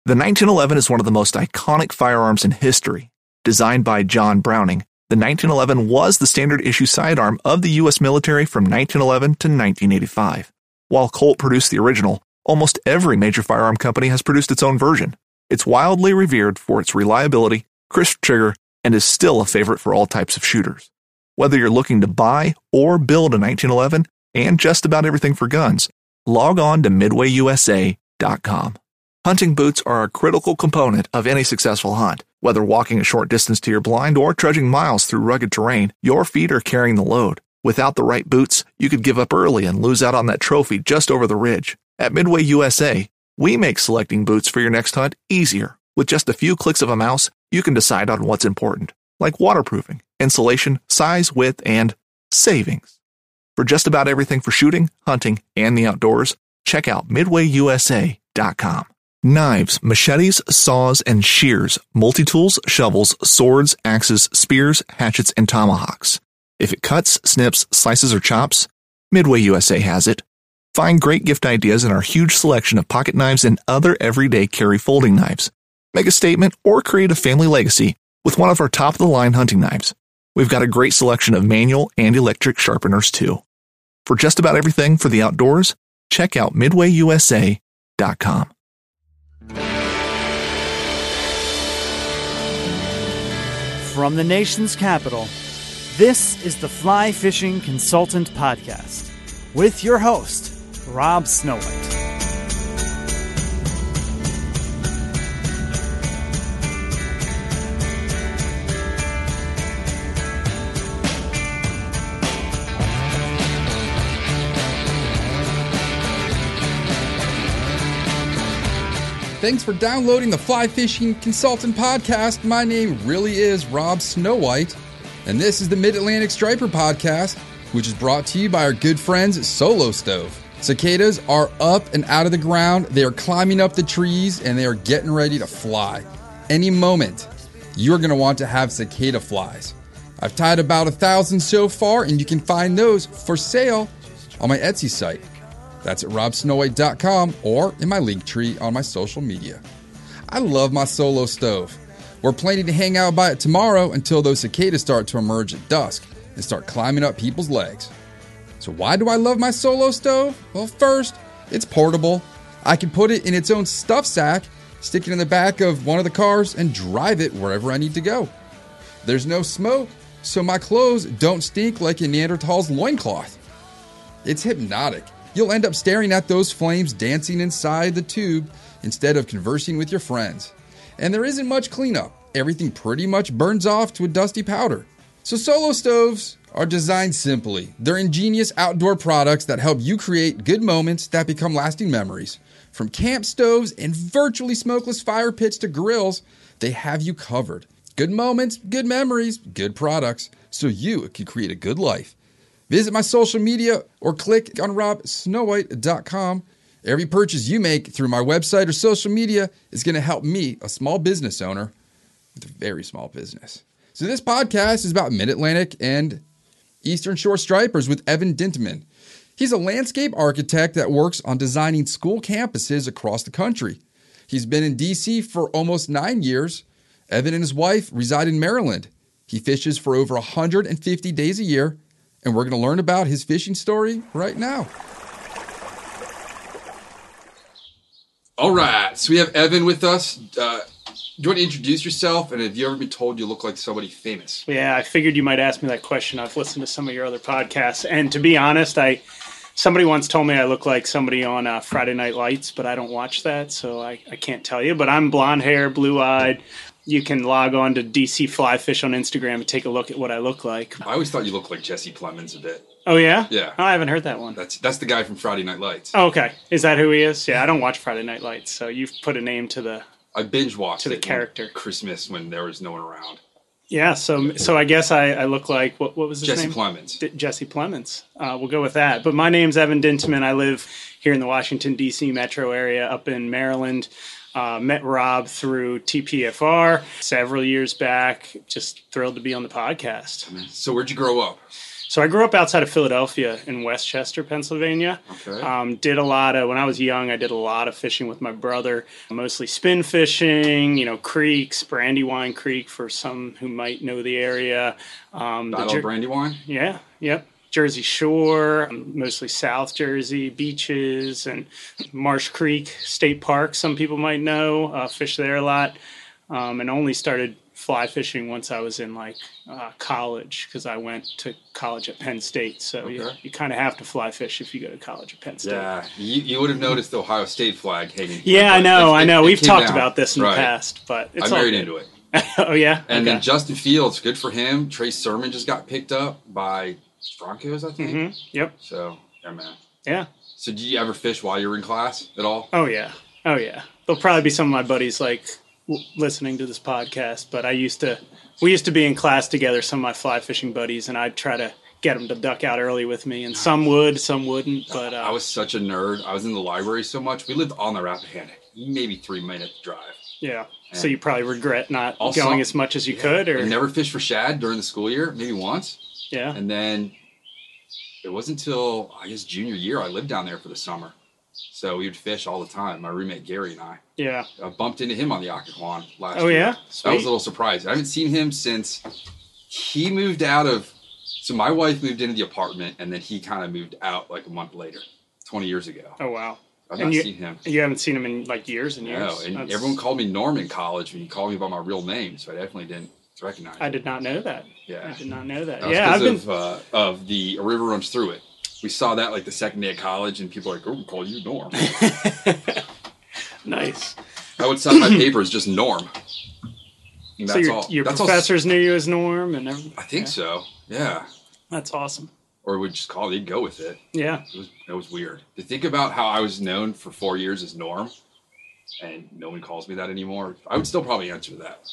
The 1911 is one of the most iconic firearms in history. Designed by John Browning, the 1911 was the standard issue sidearm of the U.S. military from 1911 to 1985. While Colt produced the original, almost every major firearm company has produced its own version. It's wildly revered for its reliability, crisp trigger, and is still a favorite for all types of shooters. Whether you're looking to buy or build a 1911 and just about everything for guns, log on to MidwayUSA.com. Hunting boots are a critical component of any successful hunt. Whether walking a short distance to your blind or trudging miles through rugged terrain, your feet are carrying the load. Without the right boots, you could give up early and lose out on that trophy just over the ridge. At Midway USA, we make selecting boots for your next hunt easier. With just a few clicks of a mouse, you can decide on what's important, like waterproofing, insulation, size, width, and savings. For just about everything for shooting, hunting, and the outdoors, check out MidwayUSA.com. Knives, machetes, saws, and shears, multi-tools, shovels, swords, axes, spears, hatchets, and tomahawks. If it cuts, snips, slices, or chops, Midway USA has it. Find great gift ideas in our huge selection of pocket knives and other everyday carry folding knives. Make a statement or create a family legacy with one of our top-of-the-line hunting knives. We've got a great selection of manual and electric sharpeners, too. For just about everything for the outdoors, check out MidwayUSA.com. From the nation's capital, this is the Fly Fishing Consultant Podcast with your host, Rob Snowhite. Thanks for downloading the Fly Fishing Consultant Podcast. My name really is Rob Snowhite, and this is the Mid-Atlantic Striper Podcast, which is brought to you by our good friends at Solo Stove. Cicadas are up and out of the ground. They are climbing up the trees, and they are getting ready to fly. Any moment, you're going to want to have cicada flies. I've tied about 1,000 so far, and you can find those for sale on my Etsy site. That's at robsnowhite.com or in my link tree on my social media. I love my Solo Stove. We're planning to hang out by it tomorrow until those cicadas start to emerge at dusk and start climbing up people's legs. So why do I love my Solo Stove? Well, first, it's portable. I can put it in its own stuff sack, stick it in the back of one of the cars, and drive it wherever I need to go. There's no smoke, so my clothes don't stink like a Neanderthal's loincloth. It's hypnotic. You'll end up staring at those flames dancing inside the tube instead of conversing with your friends. And there isn't much cleanup. Everything pretty much burns off to a dusty powder. So Solo Stoves are designed simply. They're ingenious outdoor products that help you create good moments that become lasting memories. From camp stoves and virtually smokeless fire pits to grills, they have you covered. Good moments, good memories, good products, so you can create a good life. Visit my social media or click on robsnowhite.com. Every purchase you make through my website or social media is going to help me, a small business owner, with a very small business. So this podcast is about Mid-Atlantic and Eastern Shore stripers with Evan Dinteman. He's a landscape architect that works on designing school campuses across the country. He's been in D.C. for almost 9 years. Evan and his wife reside in Maryland. He fishes for over 150 days a year. And we're going to learn about his fishing story right now. All right. So we have Evan with us. Do you want to introduce yourself? And have you ever been told you look like somebody famous? Yeah, I figured you might ask me that question. I've listened to some of your other podcasts. And to be honest, somebody once told me I look like somebody on Friday Night Lights, but I don't watch that, so I can't tell you. But I'm blonde hair, blue-eyed. You can log on to DC Fly Fish on Instagram and take a look at what I look like. I always thought you looked like Jesse Plemons a bit. Oh, yeah? Yeah. Oh, I haven't heard that one. That's the guy from Friday Night Lights. Oh, okay. Is that who he is? Yeah, I don't watch Friday Night Lights, so you've put a name to the I binge watched to the character. Christmas when there was no one around. Yeah, so I guess I look like, what was his Jesse name? Plemons. Jesse Plemons. We'll go with that. But my name's Evan Dinteman. I live here in the Washington, D.C. metro area up in Maryland. Met Rob through TPFR several years back. Just thrilled to be on the podcast. So where'd you grow up? So I grew up outside of Philadelphia in Westchester, Pennsylvania. Okay. Did a lot of, when I was young, I did a lot of fishing with my brother, mostly spin fishing, creeks, Brandywine Creek for some who might know the area. Battle of Brandywine? Yeah, yep. Jersey Shore, mostly South Jersey, beaches, and Marsh Creek State Park, some people might know, fish there a lot, and only started fly fishing once I was in college, because I went to college at Penn State. So you kind of have to fly fish if you go to college at Penn State. Yeah, you would have noticed the Ohio State flag hanging here. Yeah, I know. We've talked down. about this in the Right. past, but it's I'm all married good. into it. Oh, yeah? And Okay. then Justin Fields, good for him. Trey Sermon just got picked up by Broncos, I think. Yep. So, yeah, man. Yeah. So, did you ever fish while you were in class at all? Oh, yeah. There'll probably be some of my buddies listening to this podcast, but we used to be in class together, some of my fly fishing buddies, and I'd try to get them to duck out early with me, and some would, some wouldn't. But I was such a nerd. I was in the library so much. We lived on the Rappahannock, maybe 3-minute drive. yeah. So you probably regret not Also- going as much as you could, or I never fished for shad during the school year, maybe once. yeah. And then it wasn't until, I guess, junior year I lived down there for the summer. So we would fish all the time, my roommate Gary and I. Yeah. I bumped into him on the Occoquan last Oh, year. yeah? That was Sweet. a little surprised. I haven't seen him since he moved out of... So my wife moved into the apartment, and then he kind of moved out like a month later, 20 years ago. Oh, wow. I've And not seen him. You haven't seen him in years and years. No, and That's- everyone called me Norm in college when he called me by my real name, so I definitely didn't recognize him. I did not know that. Yeah. I did not know that. That was Yeah, I've been. because of the A River Runs Through It. We saw that the second day of college, and people were like, "Oh, we'll call you Norm." Nice. I would sign my papers just Norm. And So that's your, all. your That's all- professors knew you as Norm and everything. I think so. Yeah. That's awesome. Or we'd just call. They'd go with it. Yeah. It was weird to think about how I was known for 4 years as Norm, and no one calls me that anymore. I would still probably answer to that.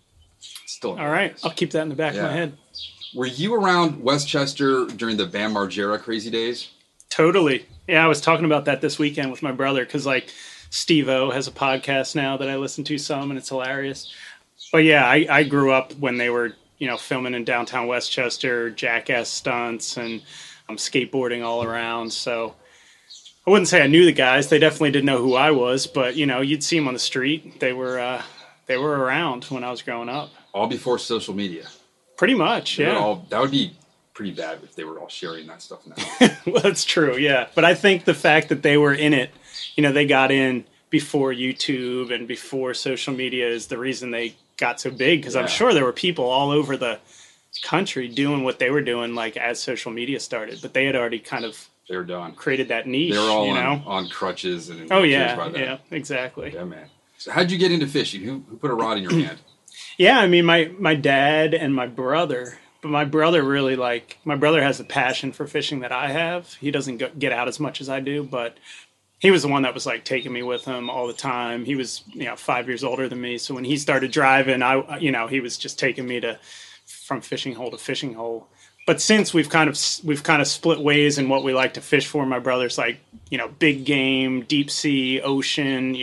Still. All right. I'll keep that in the back of my Yeah. head. Were you around Westchester during the Bam Margera crazy days? Totally. Yeah, I was talking about that this weekend with my brother because, Steve-O has a podcast now that I listen to some, and it's hilarious. But, yeah, I grew up when they were, filming in downtown Westchester, jackass stunts, and skateboarding all around. So I wouldn't say I knew the guys. They definitely didn't know who I was. But, you'd see them on the street. They were around when I was growing up. All before social media. Pretty much, They were yeah. that would be pretty bad if they were all sharing that stuff now. Well, that's true, yeah. But I think the fact that they were in it, they got in before YouTube and before social media is the reason they got so big. Because I'm Yeah. sure there were people all over the country doing what they were doing, as social media started. But they had already kind of They were done. created that niche, They were all on crutches and in Oh, wheelchairs yeah, by then. yeah, exactly. Yeah, man. So how'd you get into fishing? Who put a rod in your hand? Yeah, I mean, my dad and my brother, but my brother really my brother has the passion for fishing that I have. He doesn't get out as much as I do, but he was the one that was taking me with him all the time. He was 5 years older than me, so when he started driving, he was just taking me from fishing hole to fishing hole. But since we've kind of split ways in what we like to fish for, my brother's big game, deep sea, ocean,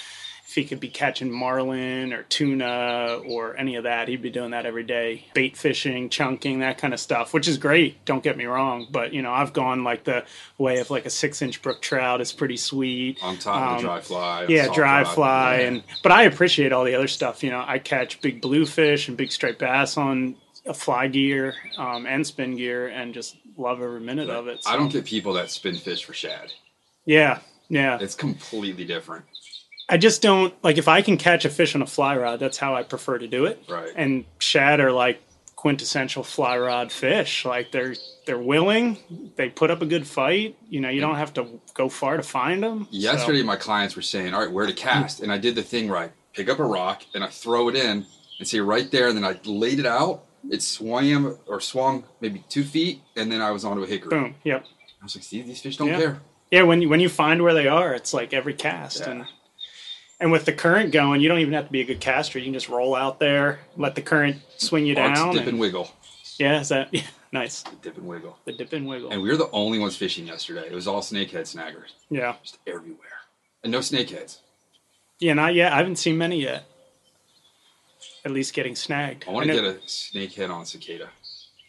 if he could be catching marlin or tuna or any of that, he'd be doing that every day. Bait fishing, chunking, that kind of stuff, which is great. Don't get me wrong. But, I've gone the way of a 6-inch brook trout is pretty sweet. On top of the dry fly. Yeah, soft dry rod. fly. Yeah. But I appreciate all the other stuff. I catch big bluefish and big striped bass on a fly gear and spin gear and just love every minute of it. So. I don't get people that spin fish for shad. Yeah. It's completely different. I just don't if I can catch a fish on a fly rod, that's how I prefer to do it. Right. And shad are quintessential fly rod fish. They're willing, they put up a good fight. You don't have to go far to find them. Yesterday, my clients were saying, all right, where to cast? And I did the thing where I pick up a rock and I throw it in and say right there. And then I laid it out. It swung maybe 2 feet. And then I was onto a hickory. Boom. Yep. I was like, see, these fish don't Yeah. care. Yeah. When you find where they are, it's every cast. Yeah. And with the current going, you don't even have to be a good caster. You can just roll out there, let the current swing you Mark's down. dip and wiggle. Yeah, is that nice? Dip and wiggle. The dip and wiggle. And we were the only ones fishing yesterday. It was all snakehead snaggers. Yeah. Just everywhere. And no snakeheads. Yeah, not yet. I haven't seen many yet. At least getting snagged. I want to know- get a snakehead on a cicada.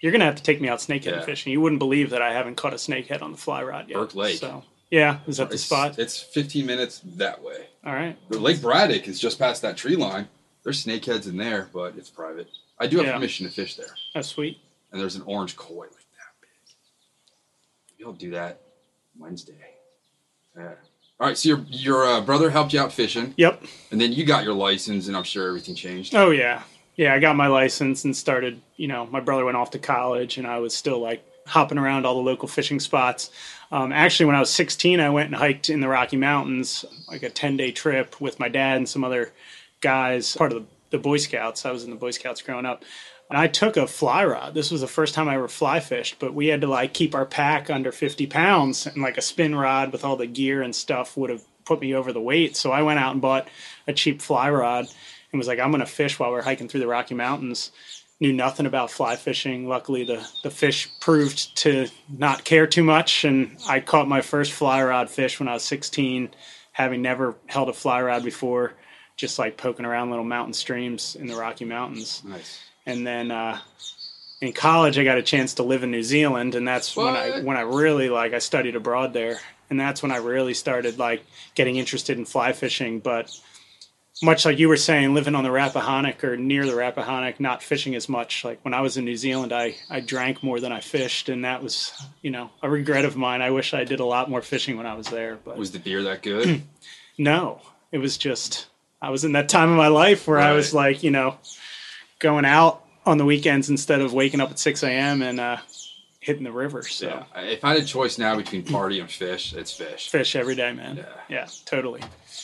You're going to have to take me out snakehead Yeah. fishing. You wouldn't believe that I haven't caught a snakehead on the fly rod yet. Burke Lake. So, yeah, is that the spot? It's 15 minutes that way. All right. The Lake Braddock is just past that tree line. There's snakeheads in there, but it's private. I do have permission to fish there. That's sweet. And there's an orange koi like that big. You'll do that Wednesday. Yeah. All right, so your brother helped you out fishing. Yep. And then you got your license, and I'm sure everything changed. Oh, yeah. Yeah, I got my license and started, my brother went off to college, and I was still, like, hopping around all the local fishing spots. Actually, when I was 16, I went and hiked in the Rocky Mountains, like a 10-day trip with my dad and some other guys, part of the Boy Scouts. I was in the Boy Scouts growing up. And I took a fly rod. This was the first time I ever fly fished, but we had to like keep our pack under 50 pounds, and like a spin rod with all the gear and stuff would have put me over the weight. So I went out and bought a cheap fly rod and was like, I'm going to fish while we're hiking through the Rocky Mountains. Knew nothing about fly fishing. Luckily, the fish proved to not care too much, and I caught my first fly rod fish when I was 16, having never held a fly rod before, just like poking around little mountain streams in the Rocky Mountains. Nice. And then in college, I got a chance to live in New Zealand, and that's when I really I studied abroad there, and that's when I really started like getting interested in fly fishing. But much like you were saying, living on the Rappahannock or near the Rappahannock, not fishing as much. Like when I was in New Zealand, I drank more than I fished, and that was a regret of mine. I wish I did a lot more fishing when I was there. But Was the beer that good? No, it was just I was in that time of my life where I was like going out on the weekends instead of waking up at 6 a.m. and hitting the river. So Yeah. If I had a choice now between party and fish, it's fish. fish every day, man. Yeah. Yeah, totally.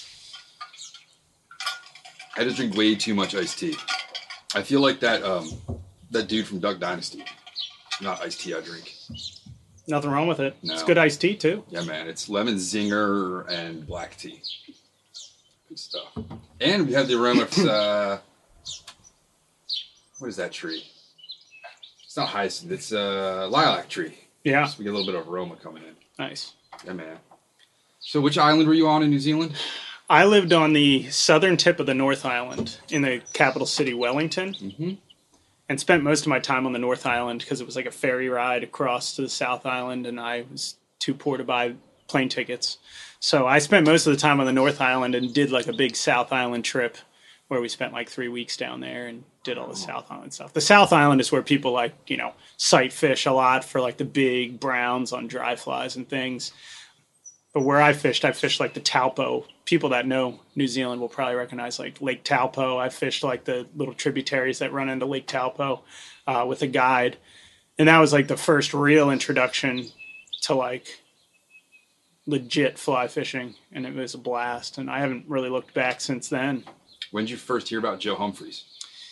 I just drink way too much iced tea. I feel like that dude from Duck Dynasty. Not iced tea I drink. Nothing wrong with it. No. It's good iced tea too. Yeah, man. It's lemon zinger and black tea. Good stuff. And we have the aroma of, what is that tree? It's not hyacinth. It's a lilac tree. Yeah. So we get a little bit of aroma coming in. Nice. Yeah, man. So which island were you on in New Zealand? I lived on the southern tip of the North Island in the capital city, Wellington, and spent most of my time on the North Island because it was like a ferry ride across to the South Island, and I was too poor to buy plane tickets. So I spent most of the time on the North Island and did like a big South Island trip where we spent like 3 weeks down there and did all the South Island stuff. The South Island is where people like, sight fish a lot for like the big browns on dry flies and things. But where I fished like the Taupo. People that know New Zealand will probably recognize like Lake Taupo. I fished like the little tributaries that run into Lake Taupo with a guide. And that was like the first real introduction to like legit fly fishing. And it was a blast. And I haven't really looked back since then. When did you first hear about Joe Humphreys?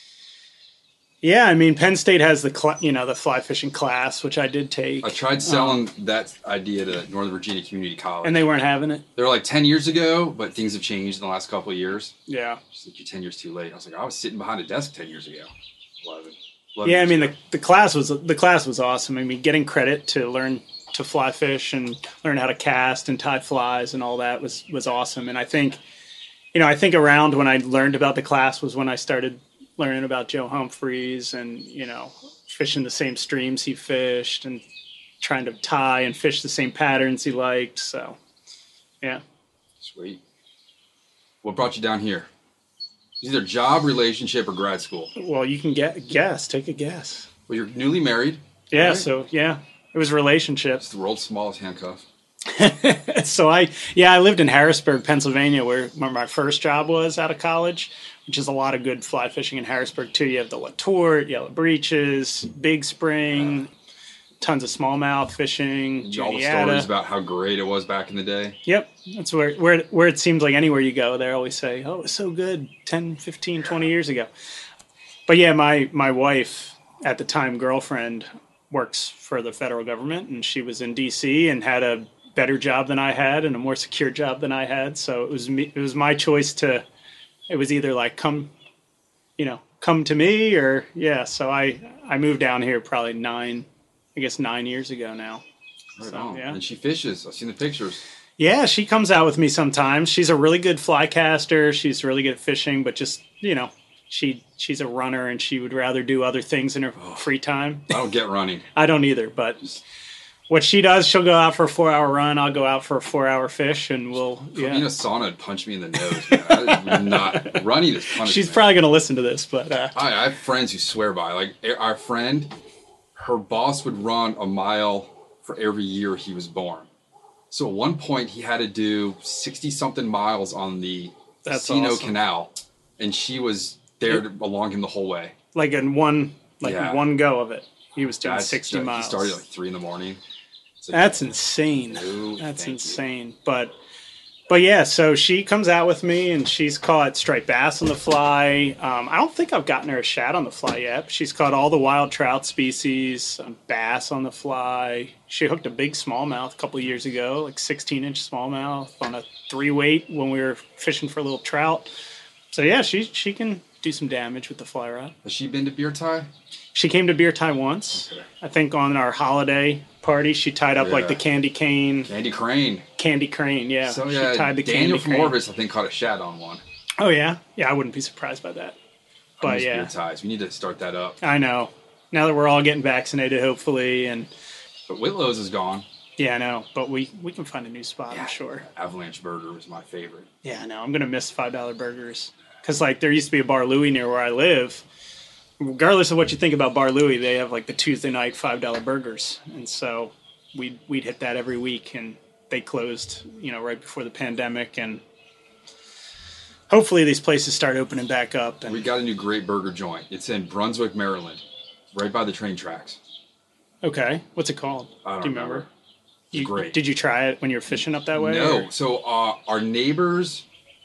Yeah, I mean, Penn State has the fly fishing class, which I did take. I tried selling that idea to Northern Virginia Community College. And they weren't having it. They were like 10 years ago, but things have changed in the last couple of years. Yeah. Just like you're 10 years too late. I was like, I was sitting behind a desk 10 years ago. 11 Yeah, I years mean, ago. the class was awesome. I mean, getting credit to learn to fly fish and learn how to cast and tie flies and all that was awesome. And I think around when I learned about the class was when I started learning about Joe Humphreys and, fishing the same streams he fished and trying to tie and fish the same patterns he liked. So, yeah. Sweet. What brought you down here? Either job, relationship, or grad school? Well, you can take a guess. Well, you're newly married. Yeah, right? so, yeah, it was relationships. It's the world's smallest handcuff. So I lived in Harrisburg, Pennsylvania, where my first job was out of college, which is a lot of good fly fishing in Harrisburg too. You have the Latort, Yellow Breeches, Big Spring, tons of smallmouth fishing, All the Juniata. stories about how great it was back in the day. Yep, that's where it seems like anywhere you go, they always say, oh, it was so good 10, 15, 20 years ago. But yeah, my wife, at the time girlfriend, works for the federal government, and she was in D.C. and had a better job than I had and a more secure job than I had. So it was my choice to. It was either like come to me or yeah. So I moved down here probably 9 years ago now. Right So, on. yeah. And she fishes. I've seen the pictures. Yeah, she comes out with me sometimes. She's a really good fly caster. She's really good at fishing, but just she's a runner and she would rather do other things in her free time. I don't get running. I don't either, but what she does, she'll go out for a 4-hour run. I'll go out for a 4-hour fish, and we'll. Put me in a sauna and punch me in the nose. Man. I am not running is punishment. She's probably going to listen to this, but I have friends who swear by. Like our friend, her boss would run a mile for every year he was born. So at one point, he had to do 60-something miles on the Casino Canal, and she was there along him the whole way. Like in one go of it, he was doing 60 miles. He started at like 3 in the morning. That's insane. That's insane. But yeah, so she comes out with me and she's caught striped bass on the fly. I don't think I've gotten her a shad on the fly yet. She's caught all the wild trout species, bass on the fly. She hooked a big smallmouth a couple of years ago, like 16-inch smallmouth on a 3-weight when we were fishing for a little trout. So yeah, she can do some damage with the fly rod. Has she been to Beer Tie? She came to Beer Tie once. Okay. I think on our holiday party, she tied up like the candy crane, yeah. So she tied the Daniel candy from crane. Orvis, I think, caught a shad on one. Oh yeah, I wouldn't be surprised by that. But yeah, Beer Ties. We need to start that up. I know. Now that we're all getting vaccinated, hopefully, but Whitlow's is gone. Yeah, I know. But we can find a new spot, I'm sure. Avalanche Burger was my favorite. Yeah, I know. I'm gonna miss $5 burgers because like there used to be a Bar Louie near where I live. Regardless of what you think about Bar Louie, they have like the Tuesday night $5 burgers, and so we'd hit that every week. And they closed, right before the pandemic, and hopefully these places start opening back up. And we got a new great burger joint. It's in Brunswick, Maryland, right by the train tracks. Okay, what's it called? I don't Do you remember? Great. Did you try it when you were fishing up that way? No. Or? So our neighbor's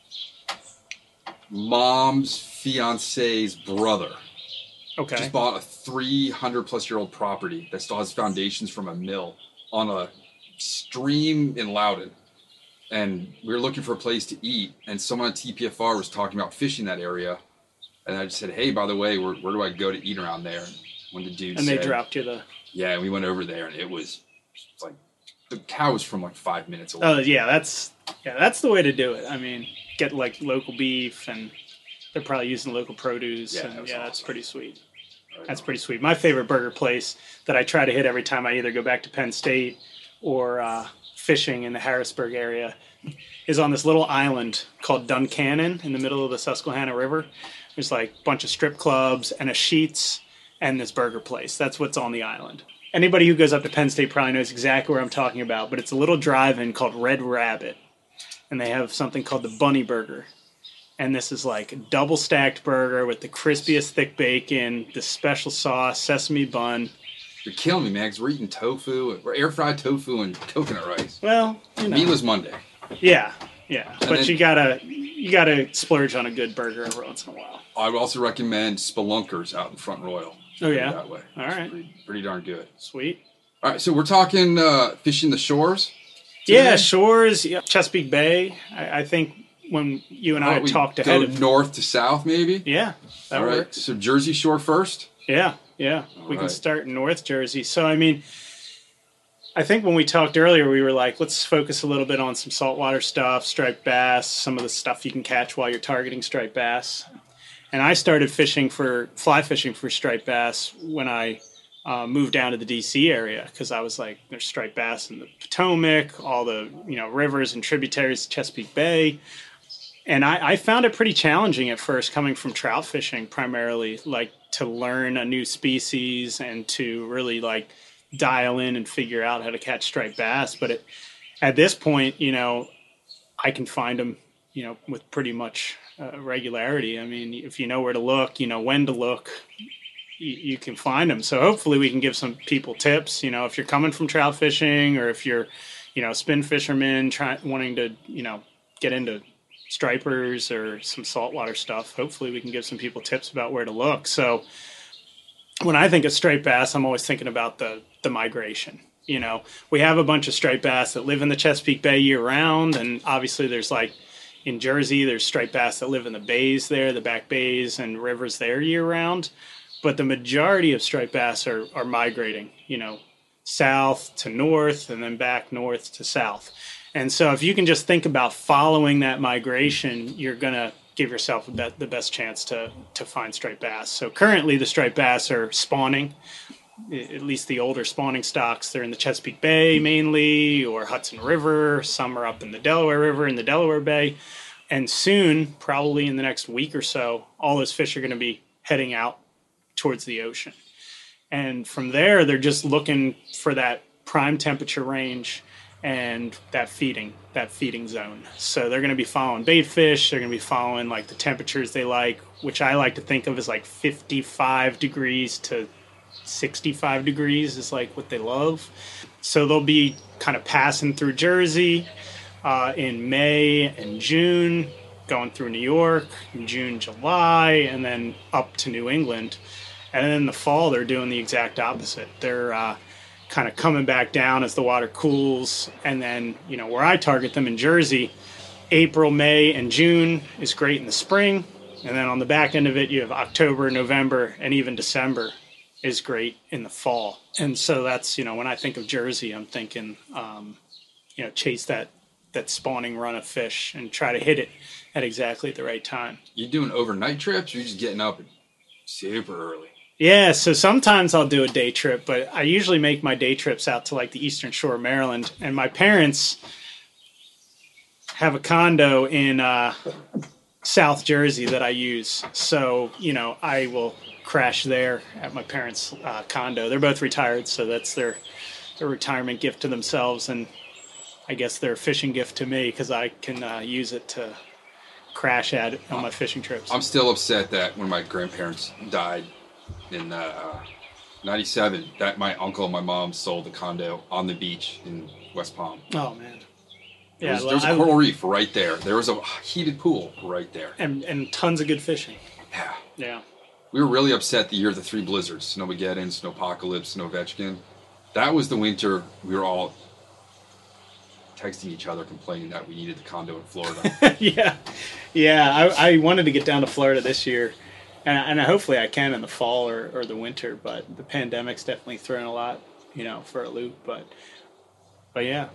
mom's fiance's brother. Okay. Just bought a 300-plus-year-old property that still has foundations from a mill on a stream in Loudoun. And we were looking for a place to eat, and someone at TPFR was talking about fishing that area. And I just said, hey, by the way, where do I go to eat around there? And when the dude said... And they dropped you the... Yeah, and we went over there, and it was like... The cow was from like 5 minutes away. Oh, yeah, that's the way to do it. I mean, get like local beef, and they're probably using local produce. Yeah, and awesome. That's pretty sweet. That's pretty sweet. My favorite burger place that I try to hit every time I either go back to Penn State or fishing in the Harrisburg area is on this little island called Duncannon in the middle of the Susquehanna River. There's like a bunch of strip clubs and a Sheetz and this burger place. That's what's on the island. Anybody who goes up to Penn State probably knows exactly where I'm talking about, but it's a little drive-in called Red Rabbit, and they have something called the Bunny Burger. And this is like a double-stacked burger with the crispiest thick bacon, the special sauce, sesame bun. You're killing me, man, because we're eating tofu, or air-fried tofu and coconut rice. Well, Meatless Monday. Yeah. But you gotta splurge on a good burger every once in a while. I would also recommend Spelunkers out in Front Royal. Oh, yeah? That way. All right. Pretty darn good. Sweet. All right, so we're talking fishing the shores today? Yeah, shores, Chesapeake Bay. I think when you and I had talked ahead of... north to south, maybe? Yeah, that All right, works. so Jersey Shore first? Yeah. We can start in North Jersey. So, I mean, I think when we talked earlier, we were like, let's focus a little bit on some saltwater stuff, striped bass, some of the stuff you can catch while you're targeting striped bass. And I started fly fishing for striped bass when I moved down to the D.C. area because I was like, there's striped bass in the Potomac, all the rivers and tributaries of Chesapeake Bay. And I found it pretty challenging at first coming from trout fishing primarily, like to learn a new species and to really like dial in and figure out how to catch striped bass. But at this point, I can find them, with pretty much regularity. I mean, if you know where to look, when to look, you can find them. So hopefully we can give some people tips, if you're coming from trout fishing or if you're, spin fisherman wanting to, get into stripers or some saltwater stuff. Hopefully we can give some people tips about where to look. So when I think of striped bass, I'm always thinking about the migration. We have a bunch of striped bass that live in the Chesapeake Bay year round. And obviously there's like in Jersey, there's striped bass that live in the bays there, the back bays and rivers there year round. But the majority of striped bass are migrating, south to north and then back north to south. And so if you can just think about following that migration, you're going to give yourself the best chance to find striped bass. So currently the striped bass are spawning, at least the older spawning stocks. They're in the Chesapeake Bay mainly, or Hudson River. Some are up in the Delaware River in the Delaware Bay. And soon, probably in the next week or so, all those fish are going to be heading out towards the ocean. And from there, they're just looking for that prime temperature range and that feeding zone. So they're going to be following bait fish. They're going to be following like the temperatures they like, which I like to think of as like 55 degrees to 65 degrees is like what they love. So they'll be kind of passing through Jersey in May and June, going through New York in June, July, and then up to New England. And then in the fall, they're doing the exact opposite. They're kind of coming back down as the water cools. And then, you know, where I target them in Jersey, April, May, and June is great in the spring. And then on the back end of it, you have October, November, and even December is great in the fall. And so that's, you know, when I think of Jersey, I'm thinking, you know, chase that spawning run of fish and try to hit it at exactly the right time. You doing overnight trips, or you just getting up super early? Yeah, so sometimes I'll do a day trip, but I usually make my day trips out to like the Eastern Shore of Maryland. And my parents have a condo in South Jersey that I use. So, you know, I will crash there at my parents' condo. They're both retired, so that's their retirement gift to themselves, and I guess their fishing gift to me, because I can use it to crash at on my fishing trips. I'm still upset that when my grandparents died in 97, that my uncle and my mom sold the condo on the beach in West Palm. Oh, man. Yeah, there was a coral reef right there. There was a heated pool right there. And tons of good fishing. Yeah. Yeah. We were really upset the year of the 3 blizzards, Snowmageddon, Snowpocalypse, Snowvetchkin. That was the winter we were all texting each other complaining that we needed the condo in Florida. Yeah. I wanted to get down to Florida this year, and hopefully I can in the fall or the winter, but the pandemic's definitely thrown a lot, you know, for a loop, but yeah.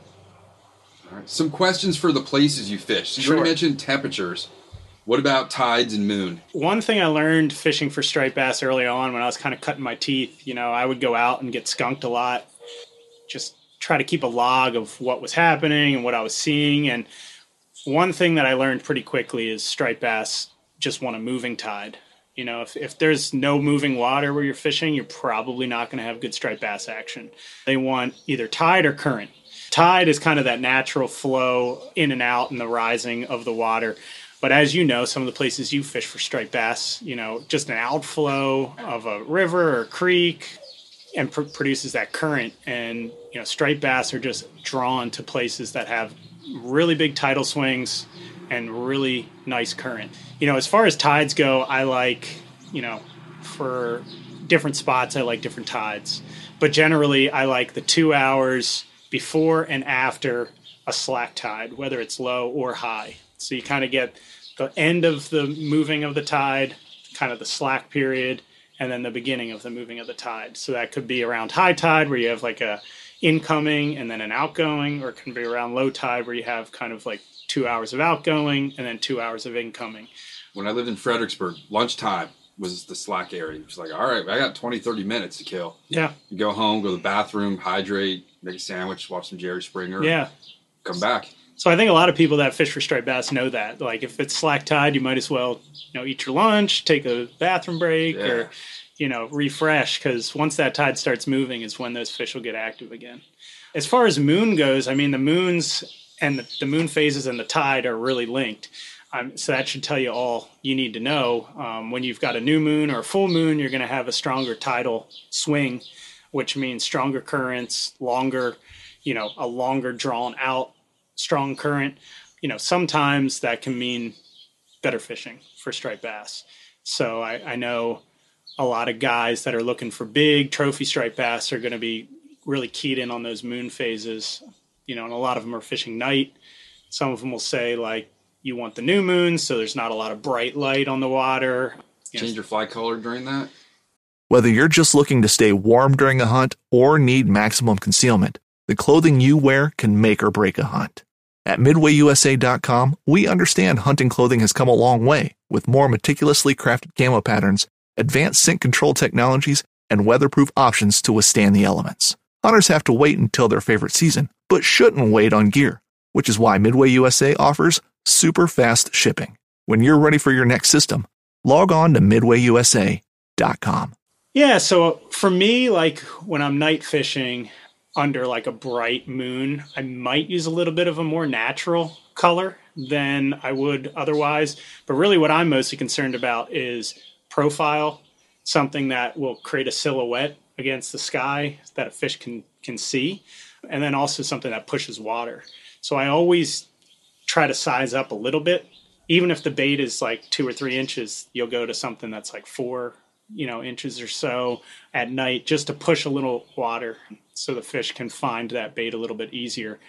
All right. Some questions for the places you fish. So you already mentioned temperatures. What about tides and moon? One thing I learned fishing for striped bass early on when I was kind of cutting my teeth, you know, I would go out and get skunked a lot, just try to keep a log of what was happening and what I was seeing. And one thing that I learned pretty quickly is striped bass just want a moving tide. You know, if there's no moving water where you're fishing, you're probably not going to have good striped bass action. They want either tide or current. Tide is kind of that natural flow in and out and the rising of the water. But as you know, some of the places you fish for striped bass, you know, just an outflow of a river or a creek and produces that current. And, you know, striped bass are just drawn to places that have really big tidal swings and really nice current. You know, as far as tides go, I like, you know, for different spots, I like different tides. But generally, I like the 2 hours before and after a slack tide, whether it's low or high. So you kind of get the end of the moving of the tide, kind of the slack period, and then the beginning of the moving of the tide. So that could be around high tide where you have like a incoming and then an outgoing, or it can be around low tide where you have kind of like 2 hours of outgoing and then 2 hours of incoming. When I lived in Fredericksburg, lunchtime was the slack area. It was like, all right, I got 20, 30 minutes to kill. Yeah. You go home, go to the bathroom, hydrate, make a sandwich, watch some Jerry Springer. Yeah. Come back. So I think a lot of people that fish for striped bass know that. Like if it's slack tide, you might as well, you know, eat your lunch, take a bathroom break, or, you know, refresh, because once that tide starts moving is when those fish will get active again. As far as moon goes, I mean, the moons and the moon phases and the tide are really linked. So that should tell you all you need to know. When you've got a new moon or a full moon, you're going to have a stronger tidal swing, which means stronger currents, longer, you know, a longer drawn out strong current. You know, sometimes that can mean better fishing for striped bass. So I know a lot of guys that are looking for big trophy striped bass are going to be really keyed in on those moon phases, you know, and a lot of them are fishing night. Some of them will say, like, you want the new moon, so there's not a lot of bright light on the water. Change your fly color during that? Whether you're just looking to stay warm during a hunt or need maximum concealment, the clothing you wear can make or break a hunt. At MidwayUSA.com, we understand hunting clothing has come a long way with more meticulously crafted camo patterns, advanced scent control technologies, and weatherproof options to withstand the elements. Hunters have to wait until their favorite season, but shouldn't wait on gear, which is why Midway USA offers super fast shipping. When you're ready for your next system, log on to MidwayUSA.com. Yeah, so for me, like when I'm night fishing under like a bright moon, I might use a little bit of a more natural color than I would otherwise. But really what I'm mostly concerned about is profile, something that will create a silhouette against the sky that a fish can see, and then also something that pushes water. So I always try to size up a little bit. Even if the bait is like 2 or 3 inches, you'll go to something that's like 4 inches or so at night just to push a little water so the fish can find that bait a little bit easier.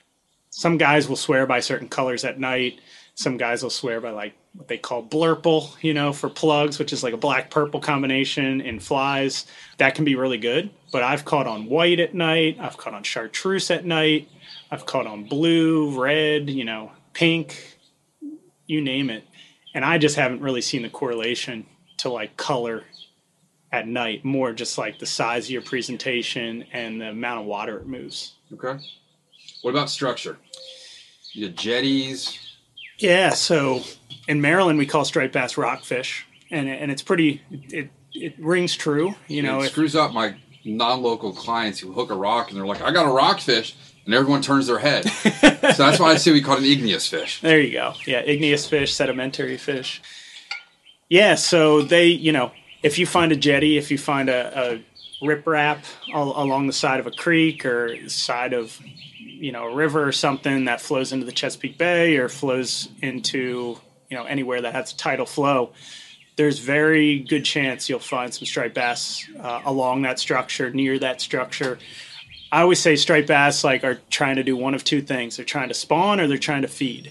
Some guys will swear by certain colors at night. Some guys will swear by like what they call blurple, for plugs, which is like a black-purple combination in flies. That can be really good, but I've caught on white at night. I've caught on chartreuse at night. I've caught on blue, red, pink, you name it. And I just haven't really seen the correlation to like color at night, more just like the size of your presentation and the amount of water it moves. Okay. What about structure? You got jetties. Yeah, so in Maryland we call striped bass rockfish, and it's pretty. It rings true, It screws up my non-local clients who hook a rock and they're like, "I got a rockfish," and everyone turns their head. So that's why I say we call it an igneous fish. There you go. Yeah, igneous fish, sedimentary fish. Yeah, so they, if you find a jetty, if you find a riprap along the side of a creek or side of a river or something that flows into the Chesapeake Bay or flows into anywhere that has a tidal flow, there's very good chance you'll find some striped bass along that structure, near that structure. I always say striped bass are trying to do one of two things. They're trying to spawn or they're trying to feed.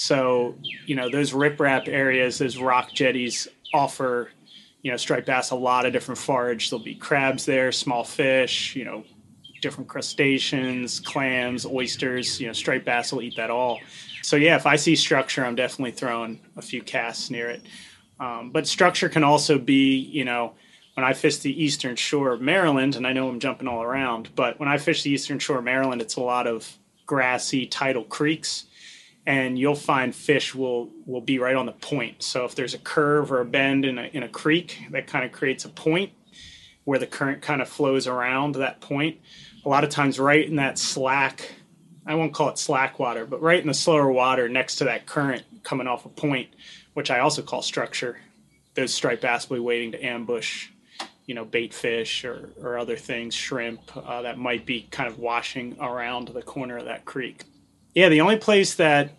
So those riprap areas, those rock jetties offer striped bass a lot of different forage. There'll be crabs there, small fish, different crustaceans, clams, oysters. Striped bass will eat that all. So yeah, if I see structure, I'm definitely throwing a few casts near it. But structure can also be, when I fish the eastern shore of Maryland, and I know I'm jumping all around, but when I fish the eastern shore of Maryland, it's a lot of grassy tidal creeks, and you'll find fish will be right on the point. So if there's a curve or a bend in a creek, that kind of creates a point where the current kind of flows around that point. A lot of times right in that slack, I won't call it slack water, but right in the slower water next to that current coming off a point, which I also call structure, those striped bass will be waiting to ambush, bait fish or other things, shrimp, that might be kind of washing around the corner of that creek. Yeah, the only place that,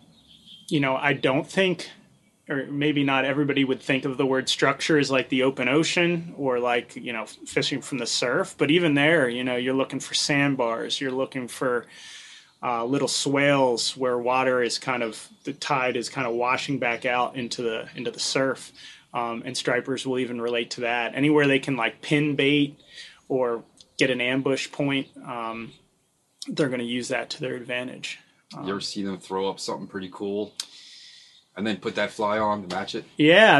I don't think, or maybe not everybody would think of the word structure is like the open ocean or fishing from the surf. But even there, you're looking for sandbars. You're looking for little swales where water is the tide is kind of washing back out into the surf. And stripers will even relate to that. Anywhere they can pin bait or get an ambush point, they're going to use that to their advantage. You ever see them throw up something pretty cool and then put that fly on to match it? Yeah,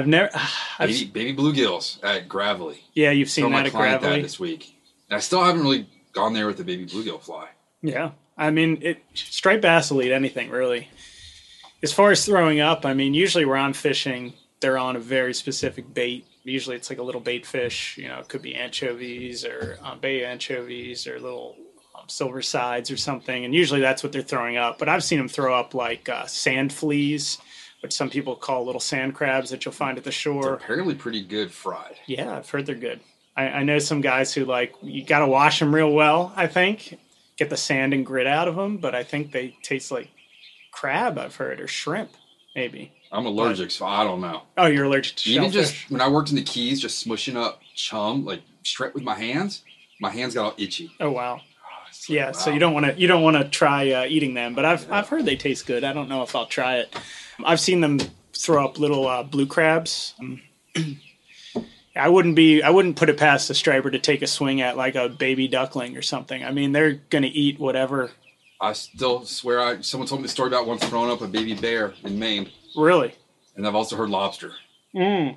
baby bluegills at Gravelly. Yeah, you've seen that at Gravelly this week. And I still haven't really gone there with the baby bluegill fly. Yeah, I mean, striped bass will eat anything really. As far as throwing up, usually where I'm fishing, they're on a very specific bait. Usually it's like a little bait fish. It could be anchovies or bay anchovies or little silver sides or something. And usually that's what they're throwing up. But I've seen them throw up sand fleas, which some people call little sand crabs that you'll find at the shore. They're apparently pretty good fried. Yeah, I've heard they're good. I know some guys who you got to wash them real well, I think. Get the sand and grit out of them. But I think they taste like crab, I've heard, or shrimp, maybe. I'm allergic, so I don't know. Oh, you're allergic to shellfish? Even just when I worked in the Keys, just smushing up chum, shrimp with my hands got all itchy. Oh, wow. Yeah, wow. So you don't want to try eating them, but I've heard they taste good. I don't know if I'll try it. I've seen them throw up little blue crabs. I wouldn't put it past a striper to take a swing at a baby duckling or something. They're going to eat whatever I still swear someone told me the story about once throwing up a baby bear in Maine. Really? And I've also heard lobster. Mm.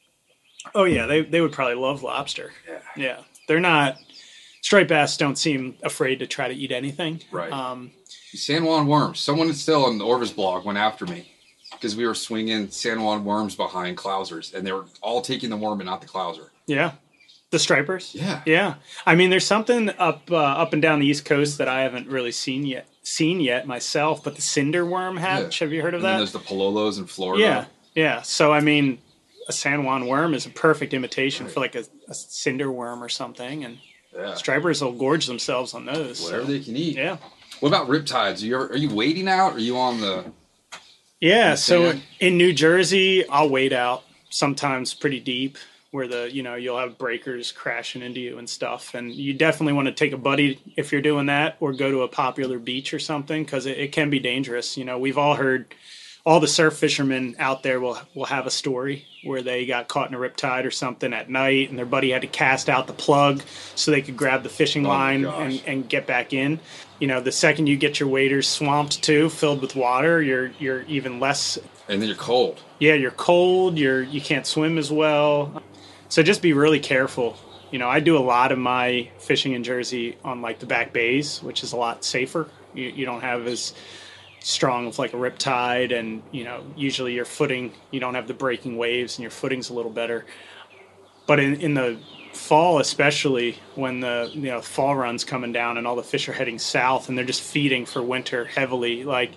Oh, yeah, they would probably love lobster. Yeah. Yeah. They're not... Striped bass don't seem afraid to try to eat anything. Right. San Juan worms. Someone still on the Orvis blog went after me because we were swinging San Juan worms behind Clousers, and they were all taking the worm and not the Clouser. Yeah. The stripers? Yeah. Yeah. I mean, there's something up and down the East Coast that I haven't really seen yet myself, but the cinder worm hatch, have you heard of that? And there's the Pololos in Florida. Yeah. Yeah. So, I mean, a San Juan worm is a perfect imitation for like a cinder worm or something, and stripers will gorge themselves on those. Whatever they can eat. Yeah. What about riptides? Are you wading out? Or are you on the... Yeah, so in New Jersey, I'll wade out sometimes pretty deep where you'll have breakers crashing into you and stuff. And you definitely want to take a buddy if you're doing that, or go to a popular beach or something, because it can be dangerous. We've all heard, all the surf fishermen out there will have a story where they got caught in a riptide or something at night, and their buddy had to cast out the plug so they could grab the fishing line and get back in. The second you get your waders swamped too, filled with water, you're even less. And then you're cold. Yeah, you're cold. You can't swim as well. So just be really careful. I do a lot of my fishing in Jersey on like the back bays, which is a lot safer. You don't have as strong of like a riptide, and usually your footing, you don't have the breaking waves, and your footing's a little better. But in the fall, especially when the fall run's coming down and all the fish are heading south and they're just feeding for winter heavily, like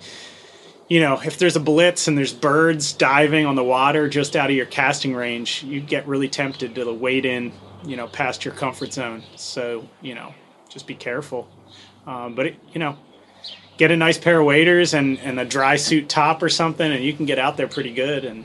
if there's a blitz and there's birds diving on the water just out of your casting range, you get really tempted to wade in past your comfort zone. So just be careful, but get a nice pair of waders and a dry suit top or something, and you can get out there pretty good. And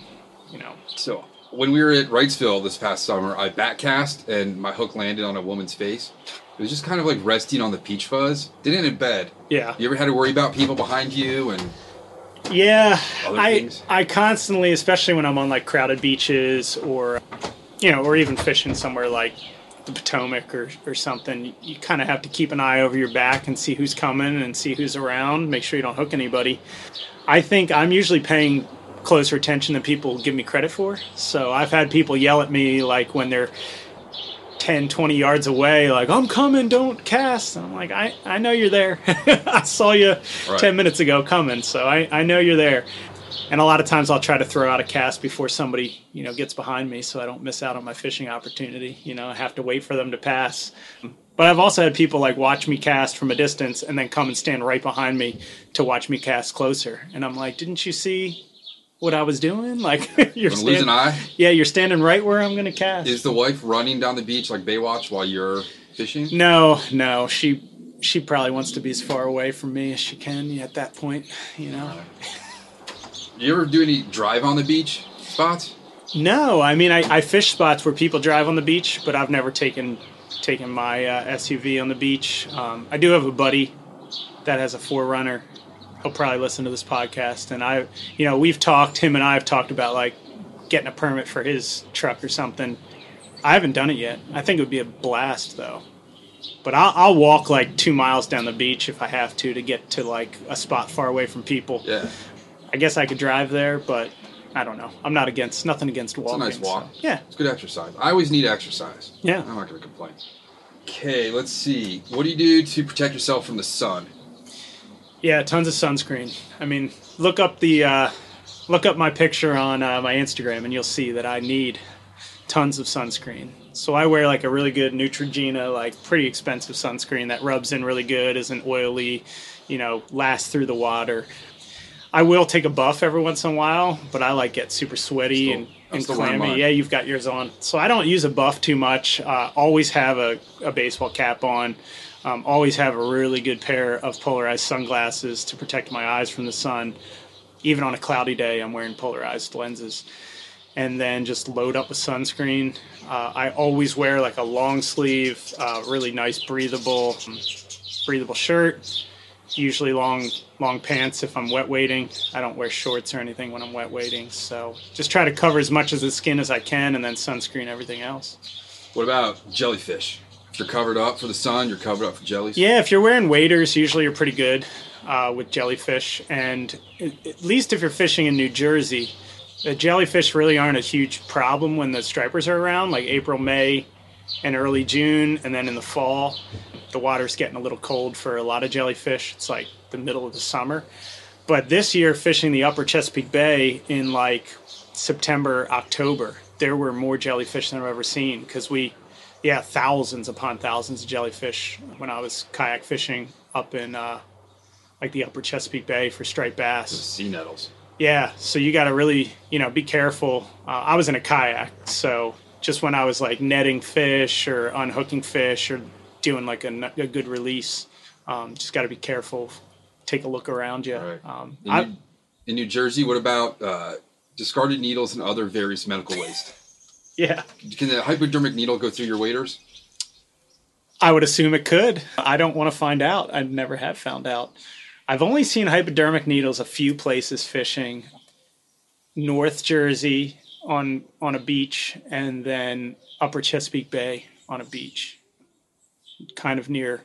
so when we were at Wrightsville this past summer, I back cast and my hook landed on a woman's face. It was just kind of like resting on the peach fuzz. Didn't in bed. Yeah. You ever had to worry about people behind you and yeah, other things? I constantly, especially when I'm on like crowded beaches or or even fishing somewhere like the Potomac or something, you kind of have to keep an eye over your back and see who's coming and see who's around, make sure you don't hook anybody. I think I'm usually paying closer attention than people give me credit for. So I've had people yell at me like when they're 10, 20 yards away, like, I'm coming, don't cast. And I'm like, I know you're there. I saw you 10 minutes ago coming, so I know you're there. And a lot of times I'll try to throw out a cast before somebody, gets behind me so I don't miss out on my fishing opportunity. I have to wait for them to pass. But I've also had people like watch me cast from a distance and then come and stand right behind me to watch me cast closer. And I'm like, didn't you see what I was doing? Like, you're lose an eye? Yeah, you're standing right where I'm going to cast. Is the wife running down the beach like Baywatch while you're fishing? No. She probably wants to be as far away from me as she can at that point, You ever do any drive on the beach spots? No, I mean, I fish spots where people drive on the beach, but I've never taken my SUV on the beach. I do have a buddy that has a 4Runner. He'll probably listen to this podcast, and him and I have talked about like getting a permit for his truck or something. I haven't done it yet. I think it would be a blast though. But I'll walk like 2 miles down the beach if I have to get to like a spot far away from people. Yeah. I guess I could drive there, but I don't know. I'm not nothing against walking. It's a nice walk. So, yeah. It's good exercise. I always need exercise. Yeah. I'm not going to complain. Okay, let's see. What do you do to protect yourself from the sun? Yeah, tons of sunscreen. I mean, look up my picture on my Instagram, and you'll see that I need tons of sunscreen. So I wear like a really good Neutrogena, like pretty expensive sunscreen that rubs in really good, isn't oily, lasts through the water. I will take a buff every once in a while, but I get super sweaty and clammy. Yeah, you've got yours on. So I don't use a buff too much. Always have a baseball cap on. Always have a really good pair of polarized sunglasses to protect my eyes from the sun. Even on a cloudy day, I'm wearing polarized lenses. And then just load up with sunscreen. I always wear like a long sleeve, really nice breathable shirt. Usually long pants if I'm wet wading. I don't wear shorts or anything when I'm wet wading. So just try to cover as much of the skin as I can, and then sunscreen everything else. What about jellyfish? If you're covered up for the sun, you're covered up for jellies? Yeah, if you're wearing waders, usually you're pretty good. with jellyfish. And at least if you're fishing in New Jersey, the jellyfish really aren't a huge problem when the stripers are around, like April, May, and early June. And then in the fall, the water's getting a little cold for a lot of jellyfish. It's like the middle of the summer. But this year, fishing the upper Chesapeake Bay in like September, October, there were more jellyfish than I've ever seen because thousands upon thousands of jellyfish when I was kayak fishing up in like the upper Chesapeake Bay for striped bass. Sea nettles. Yeah, so you got to really, be careful. I was in a kayak, so just when I was like netting fish or unhooking fish or doing like a good release, just got to be careful. Take a look around you. Right. In New Jersey, what about discarded needles and other various medical waste? Yeah. Can the hypodermic needle go through your waders? I would assume it could. I don't want to find out. I never have found out. I've only seen hypodermic needles a few places fishing. North Jersey on a beach, and then upper Chesapeake Bay on a beach, kind of near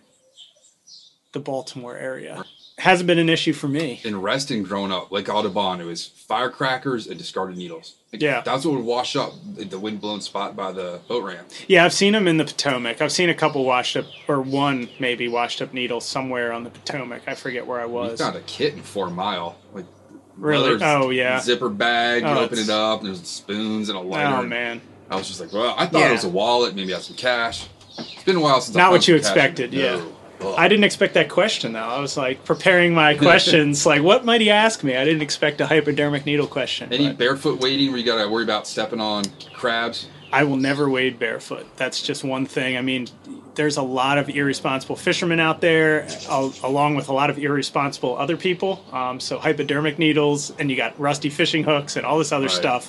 the Baltimore area. Hasn't been an issue for me. In Reston growing up, Lake Audubon, it was firecrackers and discarded needles. Yeah. That's what would wash up at the wind-blown spot by the boat ramp. Yeah, I've seen them in the Potomac. I've seen a couple washed up, or one maybe washed up needle somewhere on the Potomac. I forget where I was. We found a kit in 4 Mile. Like, really? Oh, yeah. Zipper bag, you open it up, and there's spoons and a lighter. Oh, man. I was just like, well, I thought it was a wallet, maybe I had some cash. It's been a while since I Not found what you some cash. expected, yeah. No. Ugh. I didn't expect that question, though. I was, like, preparing my questions. Like, what might he ask me? I didn't expect a hypodermic needle question. Any barefoot wading where you got to worry about stepping on crabs? I will never wade barefoot. That's just one thing. I mean, there's a lot of irresponsible fishermen out there, along with a lot of irresponsible other people. So hypodermic needles, and you got rusty fishing hooks and all this other stuff.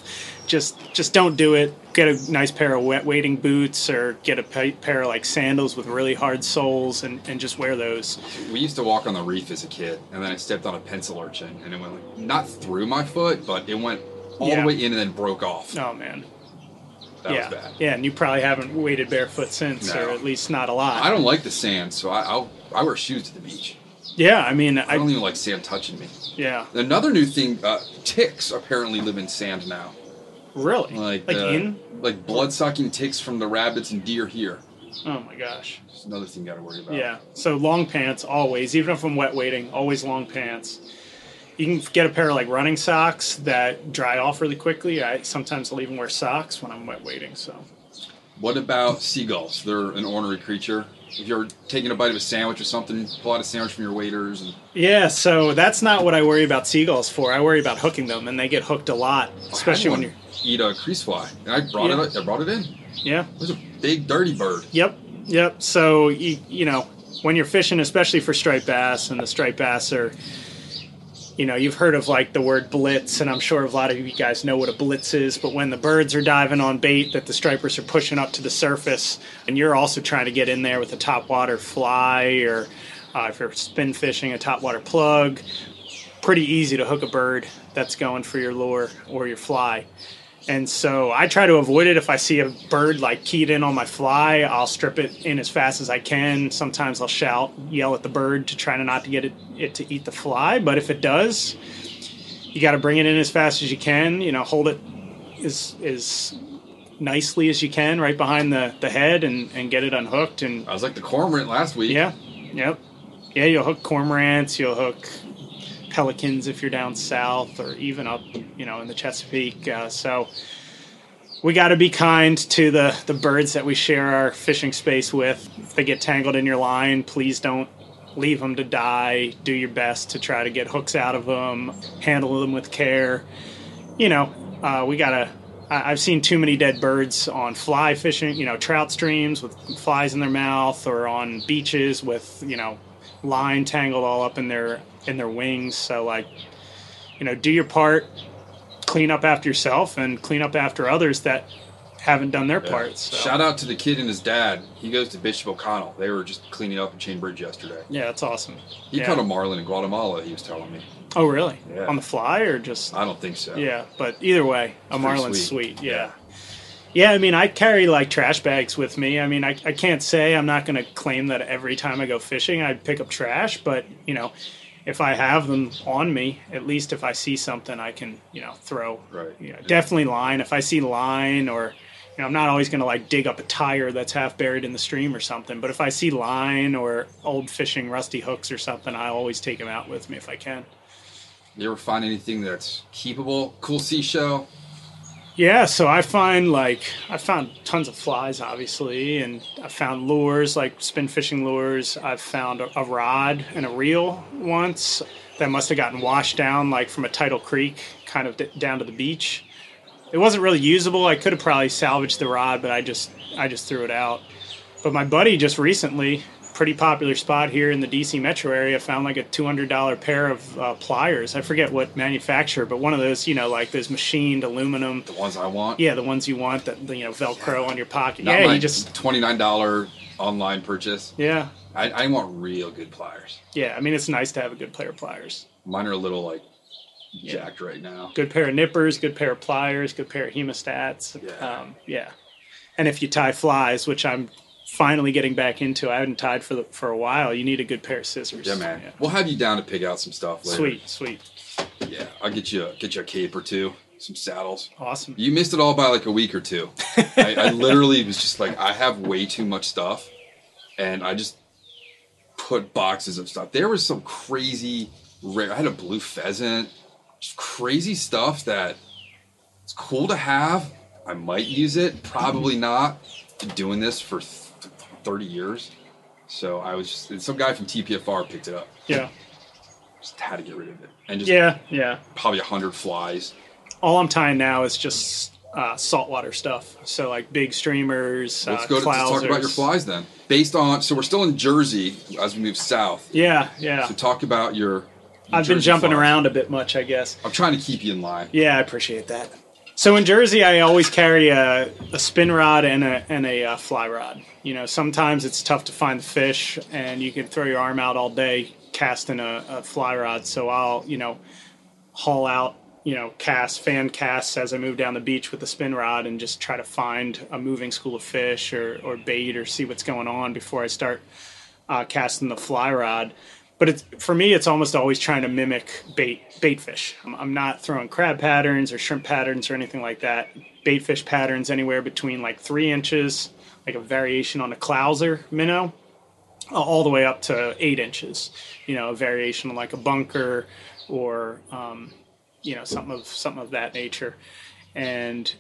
Just don't do it. Get a nice pair of wet wading boots, or get a pair of like sandals with really hard soles, and just wear those. We used to walk on the reef as a kid, and then I stepped on a pencil urchin, and it went like, not through my foot, but it went all the way in and then broke off. Oh, man. That was bad. Yeah, and you probably haven't waded barefoot since, or at least not a lot. I don't like the sand, so I wear shoes to the beach. Yeah, I mean... I don't even like sand touching me. Yeah. Another new thing, ticks apparently live in sand now. Really? Like blood-sucking ticks from the rabbits and deer here. Oh, my gosh. It's another thing you got to worry about. Yeah, so long pants, always. Even if I'm wet wading, always long pants. You can get a pair of like running socks that dry off really quickly. I sometimes will even wear socks when I'm wet wading. So, what about seagulls? They're an ornery creature. If you're taking a bite of a sandwich or something, pull out a sandwich from your waders. Yeah, so that's not what I worry about seagulls for. I worry about hooking them, and they get hooked a lot, especially when you eat a crease fly. And I brought it in. Yeah, it was a big dirty bird. Yep. So you know when you're fishing, especially for striped bass, and the striped bass are. You know, you've heard of like the word blitz, and I'm sure a lot of you guys know what a blitz is, but when the birds are diving on bait that the stripers are pushing up to the surface, and you're also trying to get in there with a topwater fly, or if you're spin fishing, a topwater plug, pretty easy to hook a bird that's going for your lure or your fly. And so I try to avoid it. If I see a bird like keyed in on my fly, I'll strip it in as fast as I can. Sometimes I'll yell at the bird to try not to get it to eat the fly. But if it does, you got to bring it in as fast as you can. You know, hold it as nicely as you can right behind the head and get it unhooked. And I was like the cormorant last week. Yeah, yep. Yeah, you'll hook cormorants, you'll hook pelicans if you're down south, or even up, you know, in the Chesapeake. So we got to be kind to the birds that we share our fishing space with. If they get tangled in your line, please don't leave them to die. Do your best to try to get hooks out of them, handle them with care. You know, I've seen too many dead birds on fly fishing, you know, trout streams with flies in their mouth, or on beaches with, you know, line tangled all up in their wings. So, like, you know, do your part, clean up after yourself, and clean up after others that haven't done their part. So. Shout out to the kid and his dad. He goes to Bishop O'Connell. They were just cleaning up in Chain Bridge yesterday. Yeah, that's awesome. He caught a marlin in Guatemala, he was telling me. Oh, really? Yeah. On the fly, or just... I don't think so. Yeah, but either way, a marlin's sweet. Yeah. Yeah, I mean, I carry, like, trash bags with me. I mean, I can't say, I'm not going to claim that every time I go fishing I pick up trash, but, you know, if I have them on me, at least if I see something, I can, throw. Right. Definitely line. If I see line, or, I'm not always going to like dig up a tire that's half buried in the stream or something. But if I see line or old fishing rusty hooks or something, I always take them out with me if I can. You ever find anything that's keepable? Cool seashell? Yeah, so I found tons of flies, obviously, and I found lures, like spin fishing lures. I've found a rod and a reel once that must have gotten washed down, like from a tidal creek, kind of down to the beach. It wasn't really usable. I could have probably salvaged the rod, but I just threw it out. But my buddy just recently, pretty popular spot here in the DC metro area, found like a $200 pair of pliers. I forget what manufacturer, but one of those, like those machined aluminum. The ones I want? Yeah, the ones you want, that Velcro on your pocket. Not yeah, my you just $29 online purchase. Yeah. I want real good pliers. Yeah, I mean, it's nice to have a good pair of pliers. Mine are a little jacked right now. Good pair of nippers, good pair of pliers, good pair of hemostats. Yeah. And if you tie flies, which I'm finally getting back into, I hadn't tied for a while, you need a good pair of scissors. Yeah, man. We'll have you down to pick out some stuff later. Sweet. Yeah, I'll get you a cape or two, some saddles. Awesome. You missed it all by like a week or two. I literally was just like, I have way too much stuff, and I just put boxes of stuff. There was some crazy rare. I had a blue pheasant, just crazy stuff that it's cool to have. I might use it, probably not. Been doing this for 30 years, so I was just some guy from TPFR picked it up. Yeah, just had to get rid of it, and just probably 100 flies. All I'm tying now is just saltwater stuff, so like big streamers. Let's go let's talk about your flies then. So we're still in Jersey as we move south. Yeah. So talk about your I've Jersey been jumping flies. Around a bit much, I guess. I'm trying to keep you in line. Yeah, I appreciate that. So in Jersey, I always carry a spin rod and a fly rod. Sometimes it's tough to find the fish, and you can throw your arm out all day casting a fly rod. So I'll, haul out, fan casts as I move down the beach with the spin rod and just try to find a moving school of fish or bait or see what's going on before I start casting the fly rod. But for me, it's almost always trying to mimic bait fish. I'm not throwing crab patterns or shrimp patterns or anything like that. Bait fish patterns anywhere between like 3 inches, like a variation on a Clouser minnow, all the way up to 8 inches. A variation on like a bunker or something of that nature. And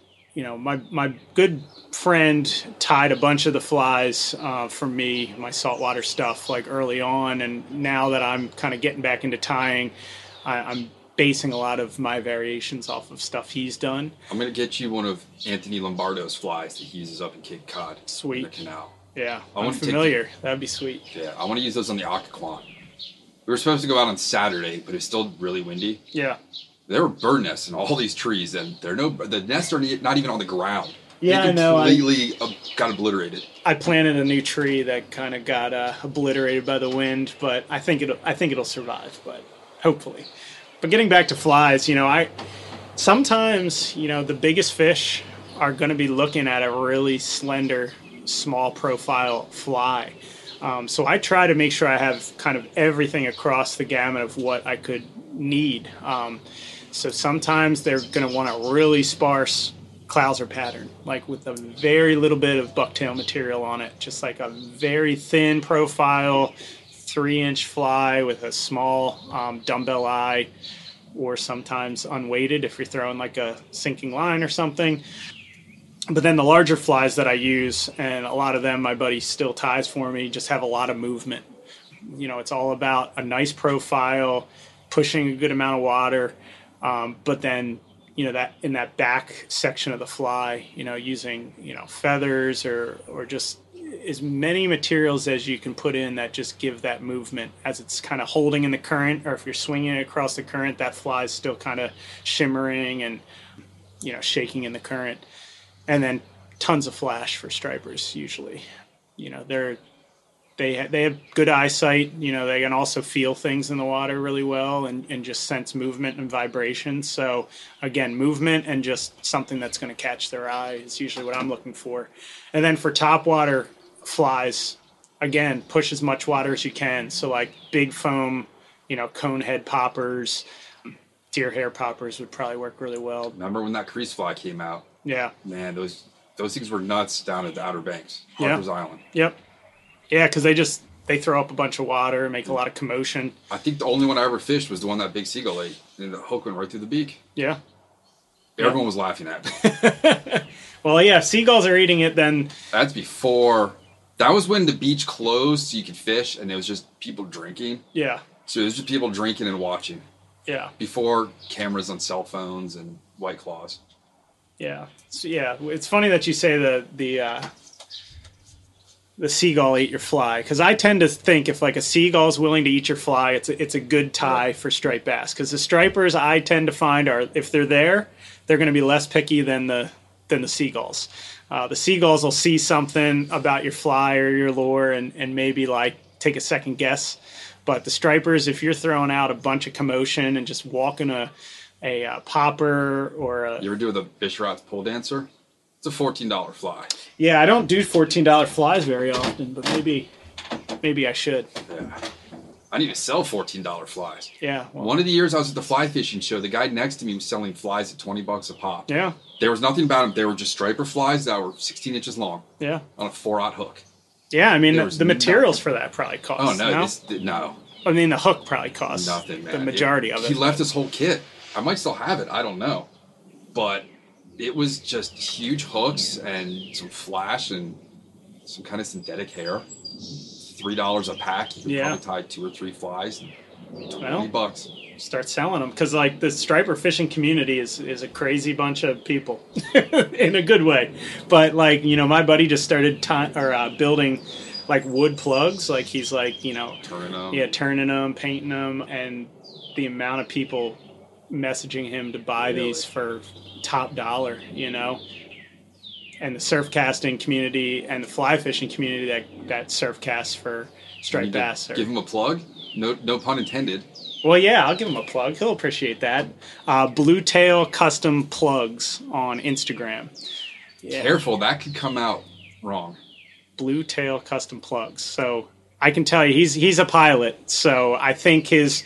my good friend tied a bunch of the flies for me, my saltwater stuff, like early on. And now that I'm kind of getting back into tying, I'm basing a lot of my variations off of stuff he's done. I'm going to get you one of Anthony Lombardo's flies that he uses up in Cape Cod. Sweet. In the canal. Yeah, I'm familiar. That'd be sweet. Yeah, I want to use those on the Occoquan. We were supposed to go out on Saturday, but it's still really windy. Yeah. There were bird nests in all these trees, and the nests are not even on the ground. Yeah, they I know. Completely got obliterated. I planted a new tree that kind of got obliterated by the wind, but I think it'll survive. But hopefully. But getting back to flies, sometimes the biggest fish are going to be looking at a really slender, small profile fly. So I try to make sure I have kind of everything across the gamut of what I could need. So sometimes they're going to want a really sparse Clouser pattern, like with a very little bit of bucktail material on it, just like a very thin profile, 3-inch fly with a small dumbbell eye, or sometimes unweighted if you're throwing like a sinking line or something. But then the larger flies that I use, and a lot of them my buddy still ties for me, just have a lot of movement. It's all about a nice profile, pushing a good amount of water, but then that in that back section of the fly, using feathers or just as many materials as you can put in that just give that movement as it's kind of holding in the current, or if you're swinging it across the current, that fly is still kind of shimmering and shaking in the current. And then tons of flash for stripers usually. They have good eyesight. They can also feel things in the water really well and just sense movement and vibration. So again, movement and just something that's going to catch their eye is usually what I'm looking for. And then for topwater flies, again, push as much water as you can. So like big foam cone head poppers, deer hair poppers would probably work really well. Remember when that crease fly came out? Yeah. Man, those things were nuts down at the Outer Banks, Harper's Island. Yep. Yeah, because they throw up a bunch of water, make a lot of commotion. I think the only one I ever fished was the one that big seagull ate, and the hook went right through the beak. Yeah. Everyone was laughing at me. Well, yeah, if seagulls are eating it, then... That's before... That was when the beach closed so you could fish, and it was just people drinking. Yeah. So it was just people drinking and watching. Yeah. Before cameras on cell phones and White Claws. Yeah. So, yeah, it's funny that you say the seagull ate your fly, because I tend to think if like a seagull's willing to eat your fly, it's a good tie for striped bass. Because the stripers I tend to find are, if they're there, they're going to be less picky than the seagulls. The seagulls will see something about your fly or your lure and maybe like take a second guess. But the stripers, if you're throwing out a bunch of commotion and just walking a popper or a... You ever do the Bishrot's pole dancer? It's a $14 fly. Yeah, I don't do $14 flies very often, but maybe I should. Yeah. I need to sell $14 flies. Yeah. Well, one of the years I was at the fly fishing show, the guy next to me was selling flies at $20 a pop. Yeah. There was nothing about them. They were just striper flies that were 16 inches long. Yeah. On a 4/0 hook. Yeah, I mean, the materials for that probably cost. Oh, no. No? I mean, the hook probably costs nothing, man. The majority of it. He left his whole kit. I might still have it. I don't know. But it was just huge hooks and some flash and some kind of synthetic hair. $3 a pack. You could probably tie 2 or 3 flies. And $20. Start selling them, because like the striper fishing community is a crazy bunch of people in a good way. But like, my buddy just started building like wood plugs. Like he's like, turning them, painting them, and the amount of people messaging him to buy these for top dollar, and the surf casting community and the fly fishing community that surf casts for striped bass. Give him a plug? No pun intended. Well, yeah, I'll give him a plug. He'll appreciate that. Blue Tail Custom Plugs on Instagram. Yeah. Careful, that could come out wrong. Blue Tail Custom Plugs. So I can tell you, he's a pilot. So I think he's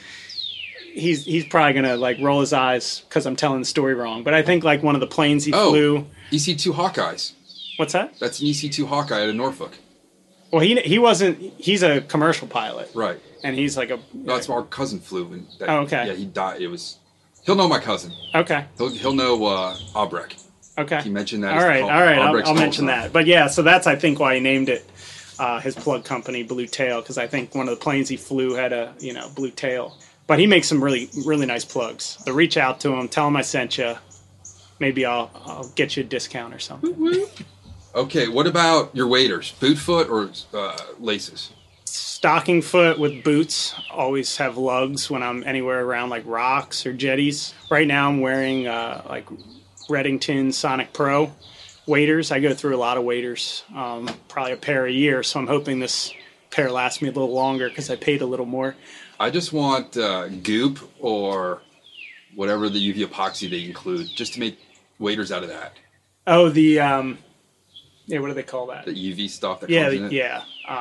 probably gonna like roll his eyes because I'm telling the story wrong. But I think like one of the planes he flew. EC2 Hawkeyes. What's that? That's an EC2 Hawkeye out of Norfolk. Well, he wasn't. He's a commercial pilot, right? And he's like No, that's where our cousin flew. Okay. Yeah, he died. He'll know my cousin. Okay. He'll know Albrecht. Okay. He mentioned that. All right. I'll mention that. But yeah, so that's I think why he named it his plug company Blue Tail, because I think one of the planes he flew had a blue tail. But he makes some really really nice plugs. So reach out to him, tell him I sent you. Maybe I'll get you a discount or something. Okay, what about your waders? Boot foot or laces? Stocking foot with boots. Always have lugs when I'm anywhere around like rocks or jetties. Right now I'm wearing like Redington Sonic Pro waders. I go through a lot of waders, probably a pair a year. So I'm hoping this pair lasts me a little longer because I paid a little more. I just want goop or whatever the UV epoxy they include, just to make waders out of that. Oh, the what do they call that? The UV stuff that comes in it? Yeah.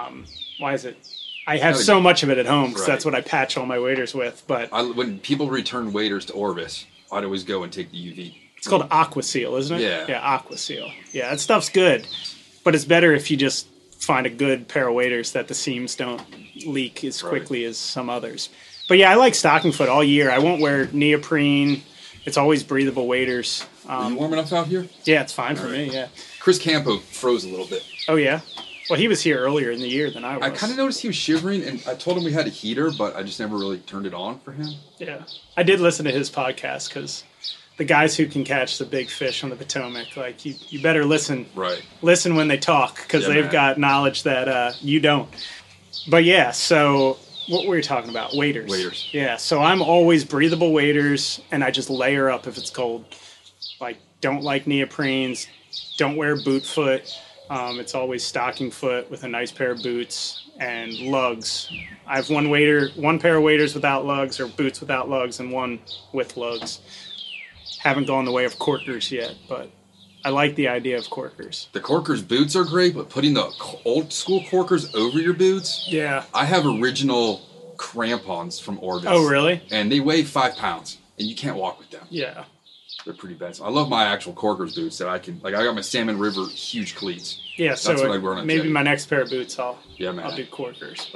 Why is it? I have so much of it at home because that's what I patch all my waders with. But when people return waders to Orvis, I'd always go and take the UV. It's called AquaSeal, isn't it? Yeah. Yeah, AquaSeal. Yeah, that stuff's good. But it's better if you just find a good pair of waders that the seams don't leak as quickly as some others. But yeah, I like stocking foot all year. I won't wear neoprene. It's always breathable waders. Are you warm enough out here? Yeah, it's fine for me, yeah. Chris Campo froze a little bit. Oh, yeah? Well, he was here earlier in the year than I was. I kind of noticed he was shivering, and I told him we had a heater, but I just never really turned it on for him. Yeah. I did listen to his podcast, because the guys who can catch the big fish on the Potomac, like, you better listen. Right. Listen when they talk, because they've got knowledge that you don't. But, yeah, so what were you talking about? Waders. Waders. Yeah, so I'm always breathable waders, and I just layer up if it's cold. Like, don't like neoprenes. Don't wear boot foot. It's always stocking foot with a nice pair of boots and lugs. I have one pair of waders without lugs, or boots without lugs, and one with lugs. Haven't gone the way of corkers yet, but I like the idea of corkers. The corkers boots are great, but putting the old school corkers over your boots. Yeah. I have original crampons from Orbis. Oh, really? And they weigh 5 pounds, and you can't walk with them. Yeah. They're pretty bad. So I love my actual Corkers boots that I can, like I got my Salmon River huge cleats. Yeah, That's so what I wear on a maybe jetty. my next pair of boots I'll man. do Corkers,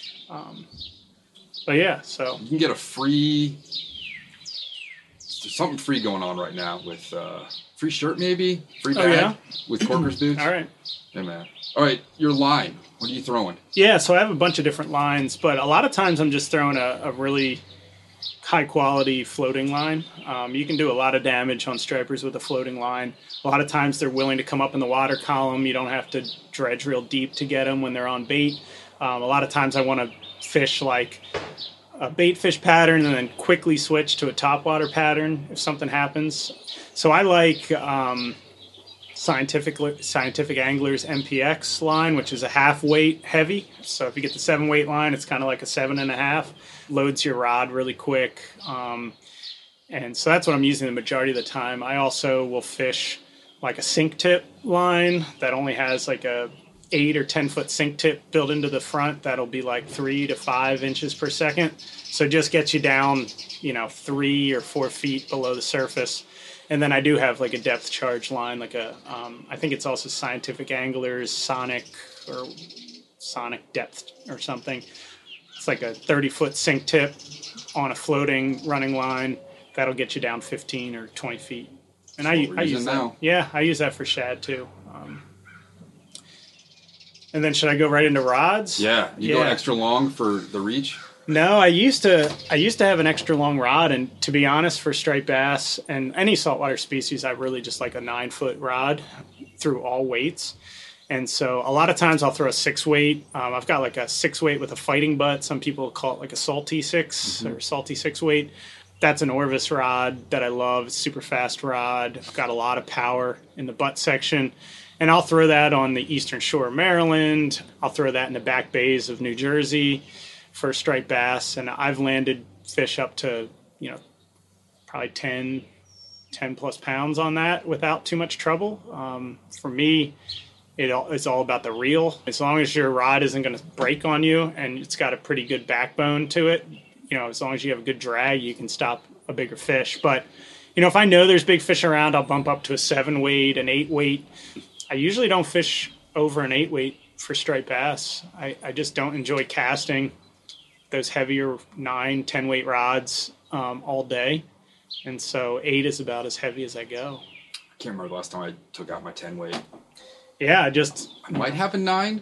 but yeah, so You can get a free, there's something free going on right now with free shirt maybe, free bag yeah? with Corkers boots. all right. Yeah, man. All right, your line. What are you throwing? Yeah, so I have a bunch of different lines, but a lot of times I'm just throwing a really high quality floating line. You can do a lot of damage on stripers with a floating line. A lot of times they're willing to come up in the water column. You don't have to dredge real deep to get them when they're on bait. A lot of times I want to fish like a bait fish pattern and then quickly switch to a topwater pattern if something happens. So I like Scientific Anglers MPX line, which is a half weight heavy. So if you get the 7 weight line, it's kind of like a 7.5. Loads your rod really quick. And so that's what I'm using the majority of the time. I also will fish like a sink tip line that only has like a 8 or 10 foot sink tip built into the front. That'll be like 3 to 5 inches per second. So just gets you down, 3 or 4 feet below the surface. And then I do have like a depth charge line, like I think it's also Scientific Anglers Sonic Depth or something. It's like a 30-foot sink tip on a floating running line. That'll get you down 15 or 20 feet. And I use that. Now. Yeah, I use that for shad too. And then should I go right into rods? Yeah, you go extra long for the reach. No, I used to have an extra long rod, and to be honest, for striped bass and any saltwater species, I really just like a 9-foot rod through all weights. And so a lot of times I'll throw a 6 weight. I've got like a 6 weight with a fighting butt. Some people call it like a salty 6 or salty 6 weight. That's an Orvis rod that I love. It's a super fast rod. I've got a lot of power in the butt section. And I'll throw that on the eastern shore of Maryland. I'll throw that in the back bays of New Jersey for striped bass. And I've landed fish up to, probably 10 plus pounds on that without too much trouble. For me, it's all about the reel. As long as your rod isn't going to break on you and it's got a pretty good backbone to it, as long as you have a good drag, you can stop a bigger fish. But, if I know there's big fish around, I'll bump up to a 7 weight, an 8 weight. I usually don't fish over an 8 weight for striped bass. I just don't enjoy casting those heavier 9, 10 weight rods all day. And so 8 is about as heavy as I go. I can't remember the last time I took out my 10 weight. Yeah, I might have a 9. I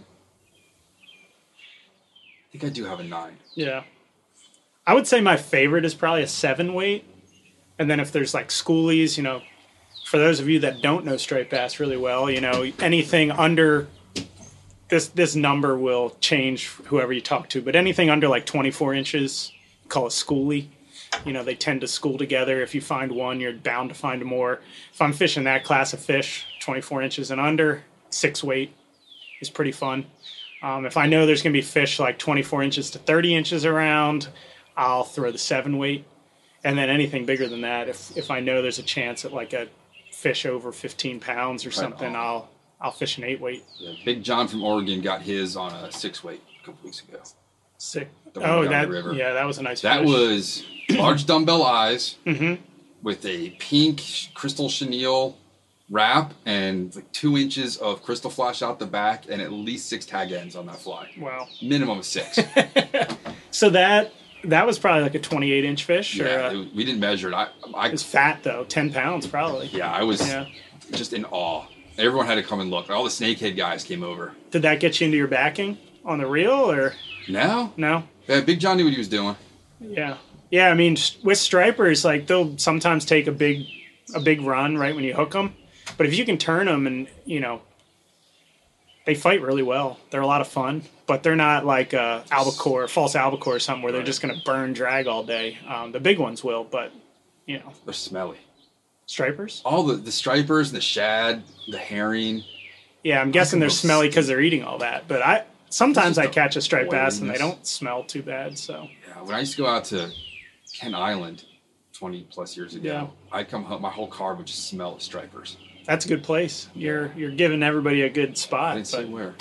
think I do have a 9. Yeah. I would say my favorite is probably a 7 weight. And then if there's like schoolies, for those of you that don't know striped bass really well, anything under this number will change whoever you talk to, but anything under like 24 inches, call a schoolie. They tend to school together. If you find one, you're bound to find more. If I'm fishing that class of fish, 24 inches and under, 6 weight is pretty fun. If I know there's going to be fish like 24 inches to 30 inches around, I'll throw the 7 weight. And then anything bigger than that, if I know there's a chance at like a fish over 15 pounds or something, I'll fish an 8 weight. Yeah, Big John from Oregon got his on a 6 weight a couple weeks ago. Sick. That was a nice That fish. was large dumbbell eyes with a pink crystal chenille wrap and like 2 inches of crystal flash out the back and at least 6 tag ends on that fly. Wow. Minimum of 6. So that was probably like a 28-inch fish? Yeah, or we didn't measure it. it was fat, though. 10 pounds, probably. Yeah, I was just in awe. Everyone had to come and look. All the snakehead guys came over. Did that get you into your backing on the reel, or? No. No? Yeah, Big John knew what he was doing. Yeah. Yeah, I mean, with stripers, like, they'll sometimes take a big run right when you hook them. But if you can turn them and, they fight really well. They're a lot of fun, but they're not like a false albacore or something where they're just going to burn drag all day. The big ones will, but, They're smelly. Stripers? All the stripers, the shad, the herring. Yeah, I'm guessing they're smelly because they're eating all that. But sometimes I catch a striped bass and they don't smell too bad. So yeah, when I used to go out to Kent Island 20 plus years ago, I'd come home, my whole car would just smell of stripers. That's a good place. You're giving everybody a good spot. I didn't say where.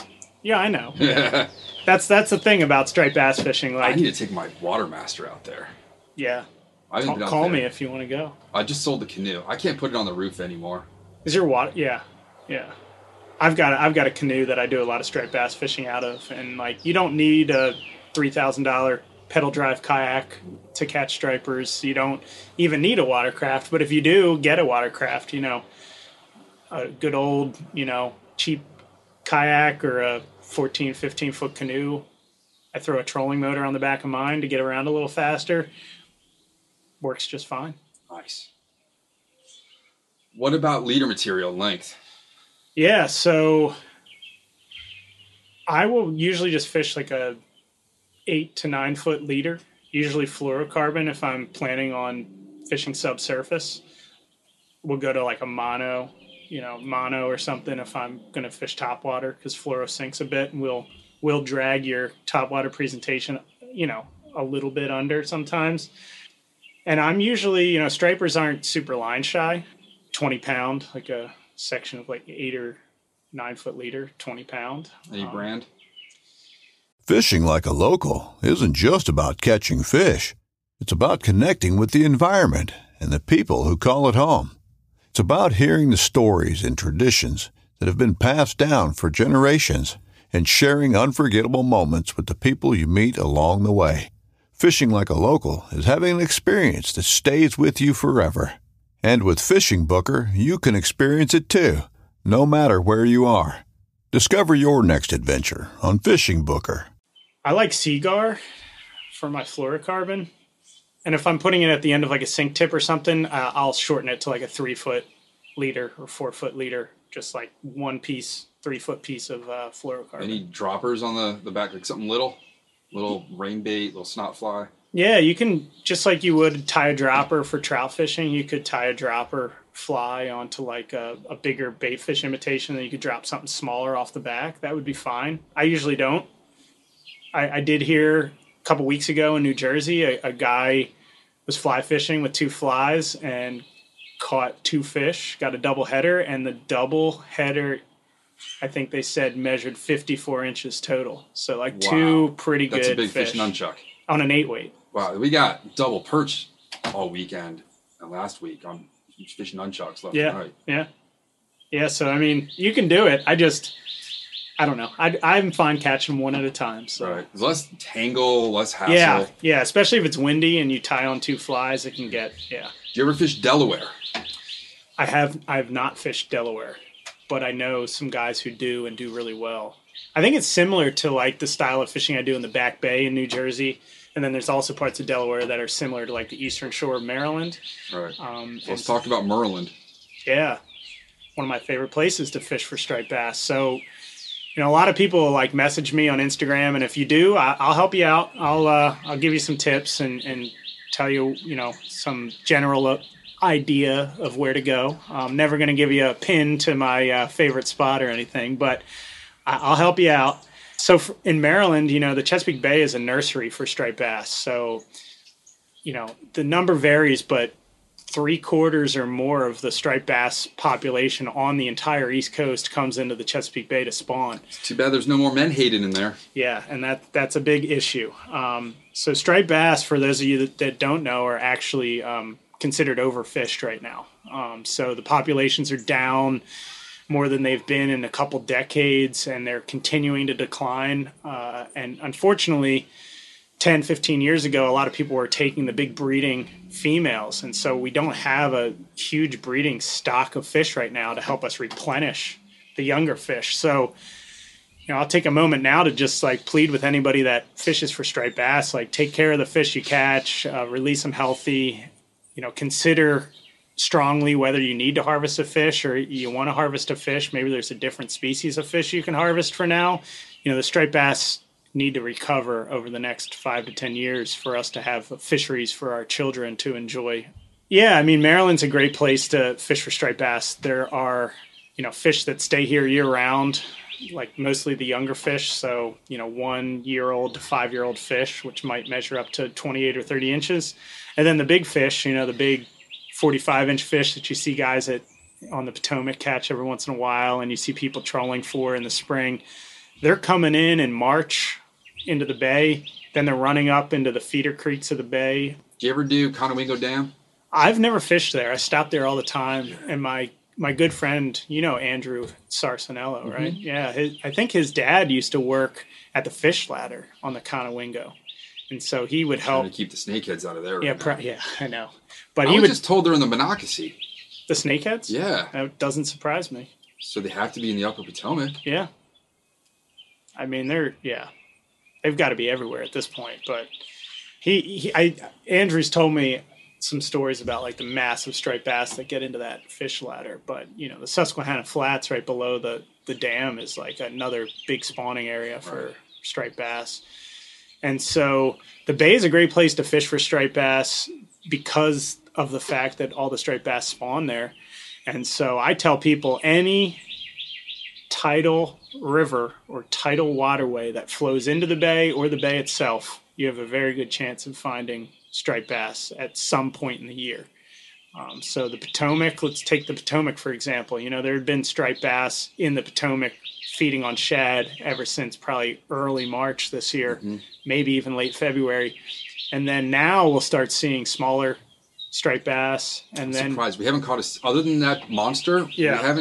Yeah, I know. Yeah. That's the thing about striped bass fishing. Like, I need to take my Watermaster out there. Yeah. I haven't been out Call there. me if you want to go. I just sold the canoe. I can't put it on the roof anymore. Is your water? Yeah. Yeah. I've got a canoe that I do a lot of striped bass fishing out of, and like, you don't need a $3,000 pedal drive kayak to catch stripers. You don't even need a watercraft, but if you do get a watercraft, you know, a good old, you know, cheap kayak or a 14, 15 foot canoe. I throw a trolling motor on the back of mine to get around a little faster. Works just fine. Nice. What about leader material length? Yeah, so I will usually just fish like a 8 to 9 foot leader, usually fluorocarbon if I'm planning on fishing subsurface. We'll go to like a mono or something if I'm going to fish topwater, because fluoro sinks a bit, and we'll drag your topwater presentation, you know, a little bit under sometimes. And I'm usually, you know, stripers aren't super line shy. 20 pound, like a section of like 8 or 9 foot leader, 20 pound. Any brand? Fishing like a local isn't just about catching fish. It's about connecting with the environment and the people who call it home. It's about hearing the stories and traditions that have been passed down for generations and sharing unforgettable moments with the people you meet along the way. Fishing like a local is having an experience that stays with you forever. And with Fishing Booker, you can experience it too, no matter where you are. Discover your next adventure on Fishing Booker. I like Seagar for my fluorocarbon. And if I'm putting it at the end of like a sink tip or something, I'll shorten it to like a 3 foot leader or 4 foot leader, just like one piece, 3 foot piece of fluorocarbon. Any droppers on the back, like something little rain bait, little snot fly? Yeah, you can, just like you would tie a dropper for trout fishing, you could tie a dropper fly onto like a bigger bait fish imitation, and you could drop something smaller off the back. That would be fine. I usually don't. I did hear a couple weeks ago in New Jersey, a guy was fly fishing with 2 flies and caught 2 fish, got a double header, and the double header, I think they said, measured 54 inches total. So like, wow, 2 pretty good fish. That's a big fish nunchuck. On an 8 weight. Wow, we got double perch all weekend and last week on fish nunchucks left and right. Yeah, so I mean, you can do it. I don't know. I'm fine catching them one at a time. So. Right. There's less tangle, less hassle. Yeah, especially if it's windy and you tie on 2 flies, it can get, Do you ever fish Delaware? I have not fished Delaware, but I know some guys who do and do really well. I think it's similar to like the style of fishing I do in the Back Bay in New Jersey. And then there's also parts of Delaware that are similar to like the eastern shore of Maryland. Right. Let's talk about Maryland. Yeah. One of my favorite places to fish for striped bass. So, you know, a lot of people like message me on Instagram, and if you do, I'll help you out. I'll give you some tips and tell you, you know, some general idea of where to go. I'm never going to give you a pin to my favorite spot or anything, but I'll help you out. So in Maryland, you know, the Chesapeake Bay is a nursery for striped bass. So, you know, the number varies, but 3/4 or more of the striped bass population on the entire East Coast comes into the Chesapeake Bay to spawn. It's too bad there's no more menhaden in there. Yeah, and that's a big issue. So striped bass, for those of you that don't know, are actually considered overfished right now. So the populations are down more than they've been in a couple decades, and they're continuing to decline. And unfortunately, 10, 15 years ago, a lot of people were taking the big breeding females. And so we don't have a huge breeding stock of fish right now to help us replenish the younger fish. So, you know, I'll take a moment now to just like plead with anybody that fishes for striped bass, like take care of the fish you catch, release them healthy, you know, consider strongly whether you need to harvest a fish or you want to harvest a fish. Maybe there's a different species of fish you can harvest for now. You know, the striped bass need to recover over the next 5 to 10 years for us to have fisheries for our children to enjoy. Yeah, I mean, Maryland's a great place to fish for striped bass. There are, you know, fish that stay here year round, like mostly the younger fish. So, you know, 1-year-old to 5-year-old fish, which might measure up to 28 or 30 inches. And then the big fish, you know, the big 45-inch fish that you see guys on the Potomac catch every once in a while, and you see people trolling for in the spring. they're coming in March into the bay. Then they're running up into the feeder creeks of the bay. Do you ever do Conowingo Dam? I've never fished there. I stop there all the time. And my good friend, Andrew Sarsanello, right? Mm-hmm. Yeah, I think his dad used to work at the fish ladder on the Conowingo. And so he would help. Trying to keep the snakeheads out of there. Yeah, Right now. yeah, I know. But I was just told they're in the Monocacy. The snakeheads? Yeah. That doesn't surprise me. So they have to be in the upper Potomac. Yeah. I mean, they've got to be everywhere at this point. But Andrew's told me some stories about like the massive striped bass that get into that fish ladder. But, the Susquehanna Flats right below the dam is like another big spawning area for striped bass. And so the bay is a great place to fish for striped bass because of the fact that all the striped bass spawn there. And so I tell people any tidal river or tidal waterway that flows into the bay or the bay itself, you have a very good chance of finding striped bass at some point in the year. So the Potomac, let's take the Potomac, for example. There had been striped bass in the Potomac feeding on shad ever since probably early March this year, maybe even late February. And then now we'll start seeing smaller striped bass. And then Surprised we haven't caught other than that monster. Yeah.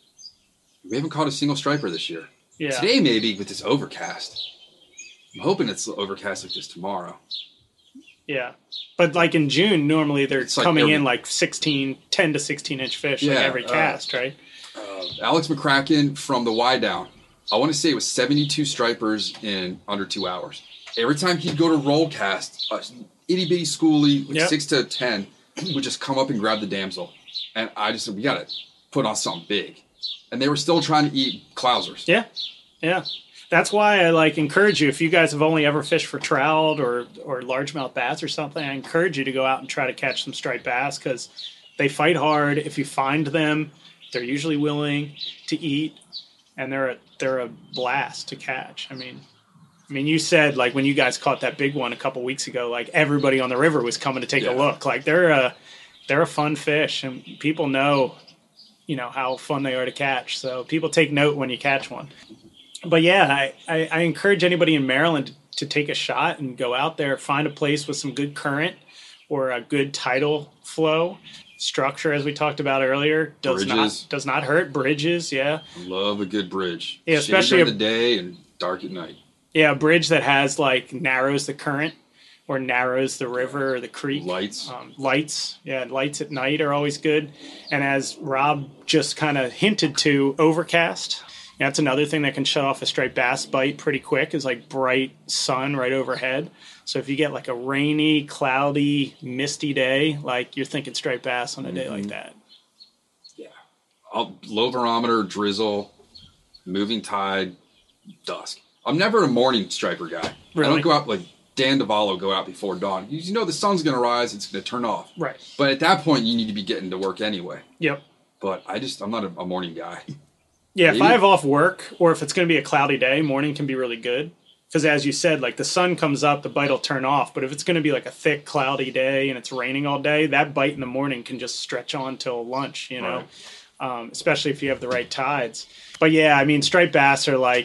We haven't caught a single striper this year. Yeah. Today maybe with this overcast. I'm hoping it's overcast like this tomorrow. Yeah. But like in June, normally they're It's like coming every- in like 10 to 16 inch fish like Yeah, every cast, right? Alex McCracken from the Y Down. I want to say it was 72 stripers in under 2 hours. Every time he'd go to roll cast, itty bitty schoolie, like 6 to 10, would just come up and grab the damsel. And I just said, we got to put on something big. And they were still trying to eat clousers. Yeah. Yeah. That's why I encourage you, if you guys have only ever fished for trout or largemouth bass or something, I encourage you to go out and try to catch some striped bass because they fight hard. If you find them, they're usually willing to eat, and they're a blast to catch. I mean, you said like when you guys caught that big one a couple weeks ago, like everybody on the river was coming to take a look. Like they're a fun fish, and people know, how fun they are to catch. So people take note when you catch one. But yeah, I encourage anybody in Maryland to take a shot and go out there, find a place with some good current or a good tidal flow. Structure, as we talked about earlier, does not hurt. Bridges, yeah. Love a good bridge. Yeah, especially during the day and dark at night. Yeah, a bridge that has narrows the current or narrows the river or the creek. Lights. Lights at night are always good. And as Rob just kind of hinted to, overcast. That's another thing that can shut off a striped bass bite pretty quick is bright sun right overhead. So if you get a rainy, cloudy, misty day, you're thinking striped bass on a day like that. Yeah. Low barometer, drizzle, moving tide, dusk. I'm never a morning striper guy. Really? I don't go out Dan DeValo go out before dawn. The sun's going to rise, it's going to turn off. Right. But at that point, you need to be getting to work anyway. Yep. But I'm not a morning guy. Yeah, if I have off work or if it's going to be a cloudy day, morning can be really good. Because as you said, the sun comes up, the bite will turn off. But if it's going to be a thick, cloudy day and it's raining all day, that bite in the morning can just stretch on till lunch, Right. Especially if you have the right tides. But yeah, striped bass are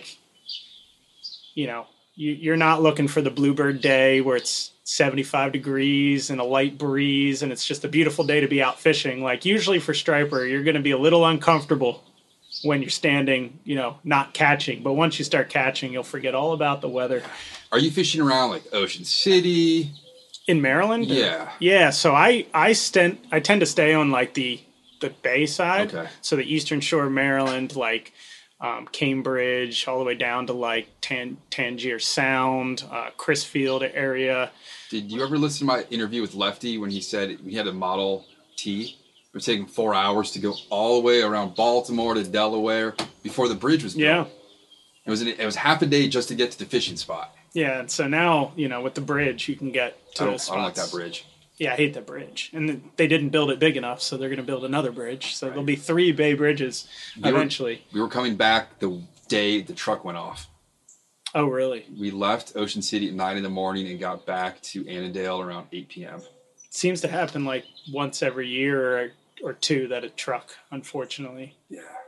you're not looking for the bluebird day where it's 75 degrees and a light breeze and it's just a beautiful day to be out fishing. Usually for striper, you're going to be a little uncomfortable when you're standing, not catching. But once you start catching, you'll forget all about the weather. Are you fishing around Ocean City? In Maryland? Yeah. Yeah, so I tend to stay on the bay side. Okay. So the eastern shore of Maryland, Cambridge, all the way down to Tangier Sound, Crisfield area. Did you ever listen to my interview with Lefty when he said we had a Model T? It was taking 4 hours to go all the way around Baltimore to Delaware before the bridge was built. Yeah. It was half a day just to get to the fishing spot. Yeah, and so now, with the bridge, you can get to those spots. I don't like that bridge. Yeah, I hate that bridge. And they didn't build it big enough, so they're going to build another bridge. So there'll be 3 bay bridges eventually. We were coming back the day the truck went off. Oh, really? We left Ocean City at 9 in the morning and got back to Annandale around 8 p.m. It seems to happen once every year or two that a truck, unfortunately. Yeah.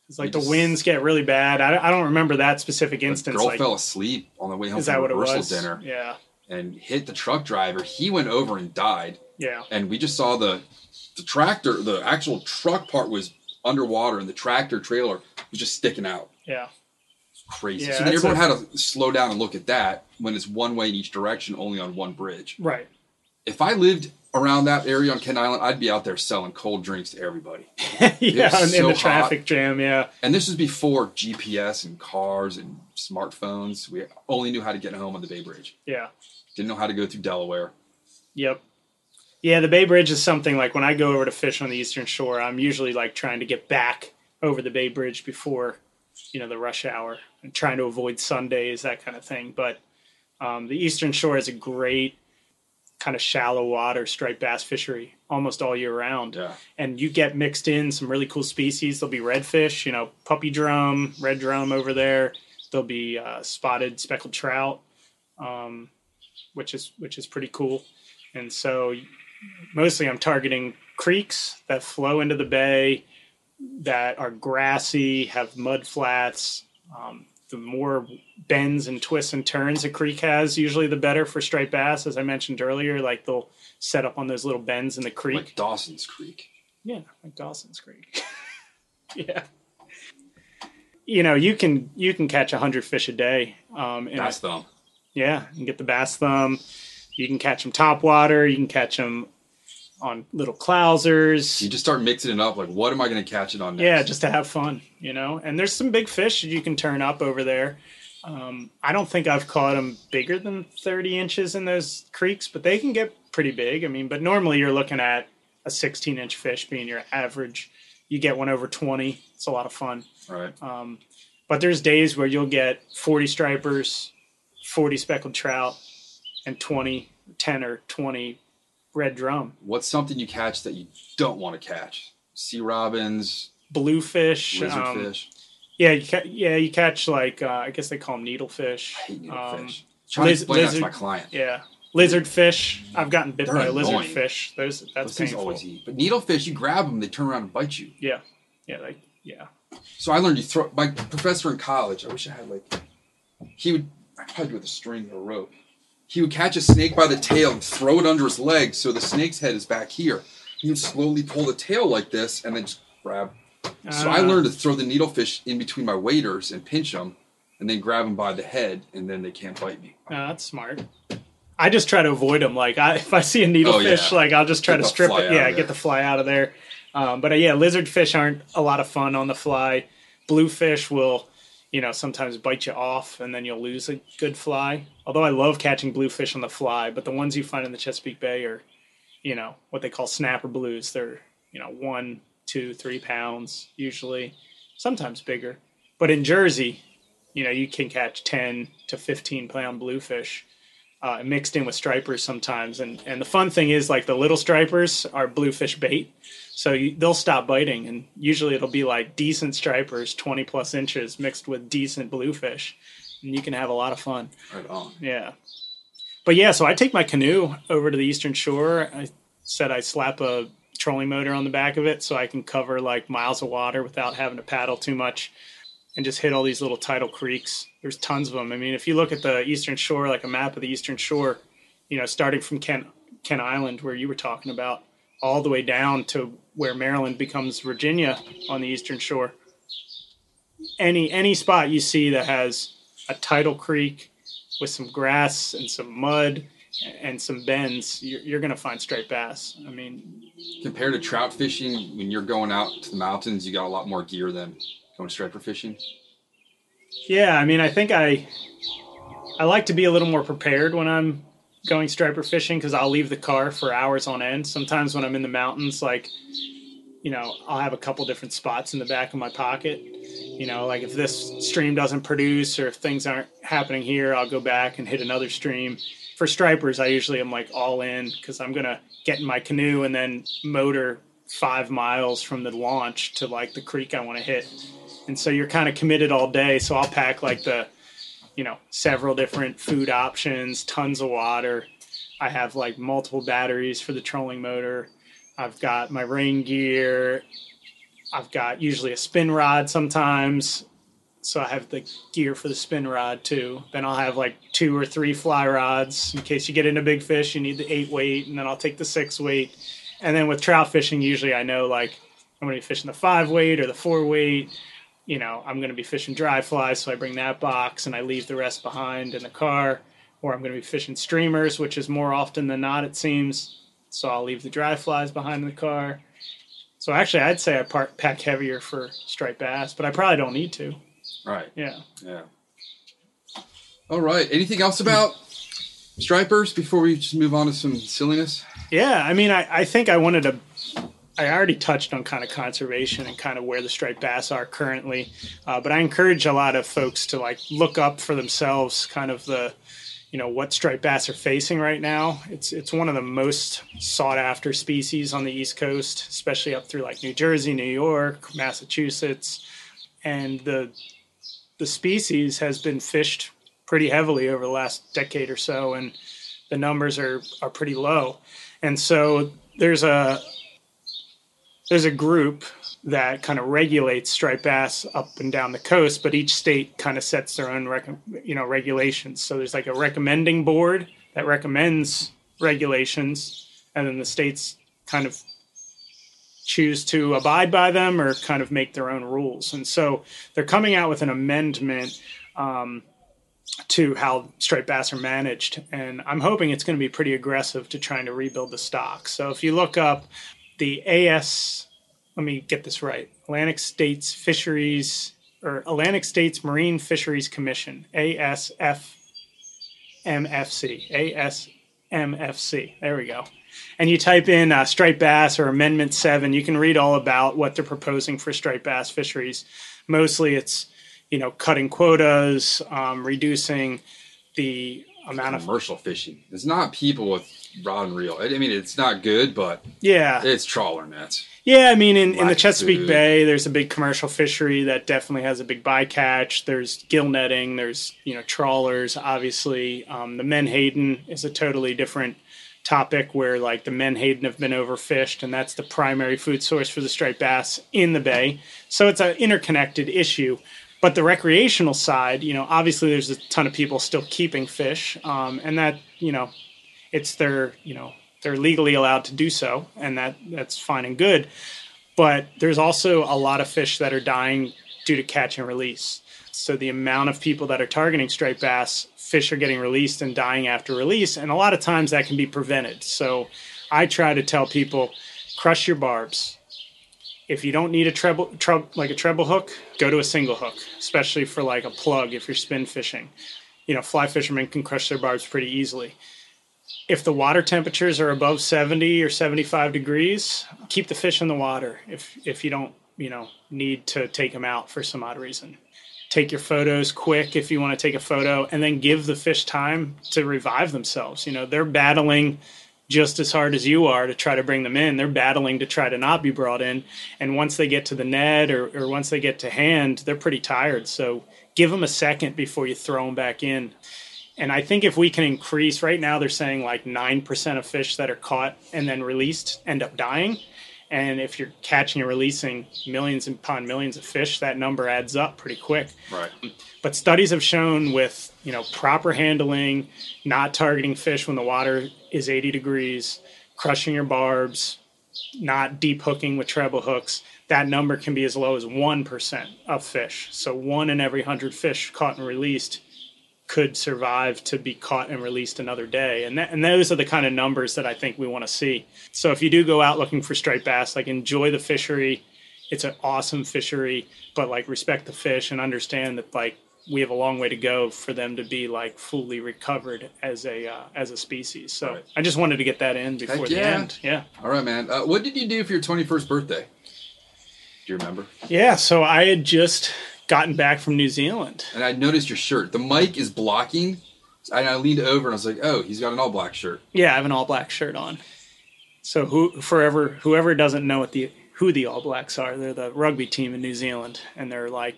It's like the winds get really bad. I don't remember that specific instance. The girl like, fell asleep on the way home is that from what it rehearsal was? dinner. Yeah. And hit the truck driver. He went over and died. Yeah. And we just saw the tractor, the actual truck part was underwater, and the tractor trailer was just sticking out. Yeah. Crazy. Yeah, So then everyone had to slow down and look at that when it's one way in each direction, only on one bridge. Right. If I lived around that area on Kent Island, I'd be out there selling cold drinks to everybody. Yeah, in so the traffic hot. jam, yeah. And this was before GPS and cars and smartphones. We only knew how to get home on the Bay Bridge. Yeah. Didn't know how to go through Delaware. Yep. Yeah, the Bay Bridge is something like when I go over to fish on the Eastern Shore, I'm usually like trying to get back over the Bay Bridge before, the rush hour and trying to avoid Sundays, that kind of thing. But the Eastern Shore is a great kind of shallow water striped bass fishery almost all year round. Yeah. And you get mixed in some really cool species. There'll be redfish, puppy drum, red drum over there. There'll be spotted speckled trout, which is pretty cool. And so mostly I'm targeting creeks that flow into the bay that are grassy, have mud flats. The more bends and twists and turns a creek has, usually the better for striped bass. As I mentioned earlier, like they'll set up on those little bends in the creek. Like Dawson's Creek. Yeah, like Dawson's Creek. Yeah. You can catch 100 fish a day. Bass thumb. Yeah, you can get the bass thumb. You can catch them topwater. You can catch them on little clousers. You just start mixing it up. Like, what am I going to catch it on next? Yeah, just to have fun, And there's some big fish that you can turn up over there. I don't think I've caught them bigger than 30 inches in those creeks, but they can get pretty big. But normally you're looking at a 16-inch fish being your average. You get one over 20. It's a lot of fun. Right. But there's days where you'll get 40 stripers, 40 speckled trout, and 10 or 20 red drum. What's something you catch that you don't want to catch? Sea robins, bluefish, lizardfish. You catch like I guess they call them needlefish. I hate needlefish. Trying to explain that to my client. Yeah, lizardfish. I've gotten bit They're by a annoying. lizardfish. That's Those things painful. always eat. But needlefish, you grab them, they turn around and bite you. Yeah. So I learned you throw. My professor in college, I wish I had he would. I'd probably do it with a string or a rope. He would catch a snake by the tail and throw it under his leg, so the snake's head is back here. He would slowly pull the tail like this, and then just grab. So I learned to throw the needlefish in between my waders and pinch them, and then grab them by the head, and then they can't bite me. That's smart. I just try to avoid them. Like if I see a needlefish, I'll just try to strip it. Yeah, get the fly out of there. But lizardfish aren't a lot of fun on the fly. Bluefish will, sometimes bite you off, and then you'll lose a good fly. Although I love catching bluefish on the fly, but the ones you find in the Chesapeake Bay are, what they call snapper blues. They're, 1, 2, 3 pounds usually, sometimes bigger. But in Jersey, you can catch 10 to 15 pound bluefish mixed in with stripers sometimes. And the fun thing is, like, the little stripers are bluefish bait. So they'll stop biting, and usually it'll be like decent stripers, 20 plus inches, mixed with decent bluefish, and you can have a lot of fun. Right on. Yeah. But so I take my canoe over to the Eastern Shore. I said I slap a trolling motor on the back of it so I can cover like miles of water without having to paddle too much, and just hit all these little tidal creeks. There's tons of them. If you look at the Eastern Shore, like a map of the Eastern Shore, starting from Kent Island, where you were talking about, all the way down to where Maryland becomes Virginia on the Eastern Shore. Any spot you see that has a tidal creek with some grass and some mud and some bends, you're going to find striped bass. Compared to trout fishing, when you're going out to the mountains, you got a lot more gear than going striper fishing. Yeah, I think I like to be a little more prepared when I'm going striper fishing, because I'll leave the car for hours on end. Sometimes when I'm in the mountains, I'll have a couple different spots in the back of my pocket. Like if this stream doesn't produce or if things aren't happening here, I'll go back and hit another stream. For stripers, I usually am like all in, because I'm going to get in my canoe and then motor 5 miles from the launch to like the creek I want to hit. And so you're kind of committed all day. So I'll pack like several different food options, tons of water. I have like multiple batteries for the trolling motor. I've got my rain gear. I've got usually a spin rod sometimes. So I have the gear for the spin rod too. Then I'll have like 2 or 3 fly rods in case you get into big fish. You need the 8 weight, and then I'll take the 6 weight. And then with trout fishing, usually I know like I'm going to be fishing the 5 weight or the 4 weight. You know, I'm going to be fishing dry flies, so I bring that box and I leave the rest behind in the car. Or I'm going to be fishing streamers, which is more often than not, it seems. So I'll leave the dry flies behind in the car. So actually, I'd say I pack heavier for striped bass, but I probably don't need to. Right. Yeah. All right. Anything else about stripers before we just move on to some silliness? Yeah. I mean, I think I already touched on kind of conservation and kind of where the striped bass are currently. But I encourage a lot of folks to like look up for themselves kind of what striped bass are facing right now. It's one of the most sought after species on the East Coast, especially up through like New Jersey, New York, Massachusetts. And the species has been fished pretty heavily over the last decade or so, and the numbers are pretty low. And so there's a group that kind of regulates striped bass up and down the coast, but each state kind of sets their own regulations. So there's like a recommending board that recommends regulations, and then the states kind of choose to abide by them or kind of make their own rules. And so they're coming out with an amendment to how striped bass are managed. And I'm hoping it's going to be pretty aggressive to trying to rebuild the stock. So if you look up the let me get this right, Atlantic States Marine Fisheries Commission, ASMFC. There we go. And you type in striped bass or Amendment 7, you can read all about what they're proposing for striped bass fisheries. Mostly it's, cutting quotas, reducing the amount of commercial fishing. It's not people with rod and reel. I mean, it's not good, but it's trawler nets. Yeah, I mean, in the Chesapeake Bay, there's a big commercial fishery that definitely has a big bycatch. There's gill netting. There's, trawlers, obviously. The Menhaden is a totally different topic where, like, the Menhaden have been overfished, and that's the primary food source for the striped bass in the bay. So it's an interconnected issue. But the recreational side, obviously there's a ton of people still keeping fish, and that, it's their, they're legally allowed to do so, and that's fine and good. But there's also a lot of fish that are dying due to catch and release. So the amount of people that are targeting striped bass, fish are getting released and dying after release, and a lot of times that can be prevented. So I try to tell people, crush your barbs. If you don't need a treble hook, go to a single hook, especially for like a plug if you're spin fishing. Fly fishermen can crush their barbs pretty easily. If the water temperatures are above 70 or 75 degrees, keep the fish in the water if you don't, need to take them out for some odd reason. Take your photos quick if you want to take a photo, and then give the fish time to revive themselves. They're battling just as hard as you are to try to bring them in. They're battling to try to not be brought in. And once they get to the net or once they get to hand, they're pretty tired. So give them a second before you throw them back in. And I think if we can increase, right now they're saying like 9% of fish that are caught and then released end up dying. And if you're catching and releasing millions upon millions of fish, that number adds up pretty quick. Right. But studies have shown with, proper handling, not targeting fish when the water is 80 degrees, crushing your barbs, not deep hooking with treble hooks, that number can be as low as 1% of fish. So 1 in every 100 fish caught and released could survive to be caught and released another day. And those are the kind of numbers that I think we want to see. So if you do go out looking for striped bass, like, enjoy the fishery. It's an awesome fishery, but like, respect the fish and understand that, like, we have a long way to go for them to be like fully recovered as a species. So right. I just wanted to get that in before the end. Yeah. All right, man. What did you do for your 21st birthday? Do you remember? Yeah. So I had just gotten back from New Zealand. And I noticed your shirt. The mic is blocking. And I leaned over and I was like, oh, he's got an all black shirt. Yeah, I have an all black shirt on. So whoever doesn't know who the All Blacks are, they're the rugby team in New Zealand, and they're like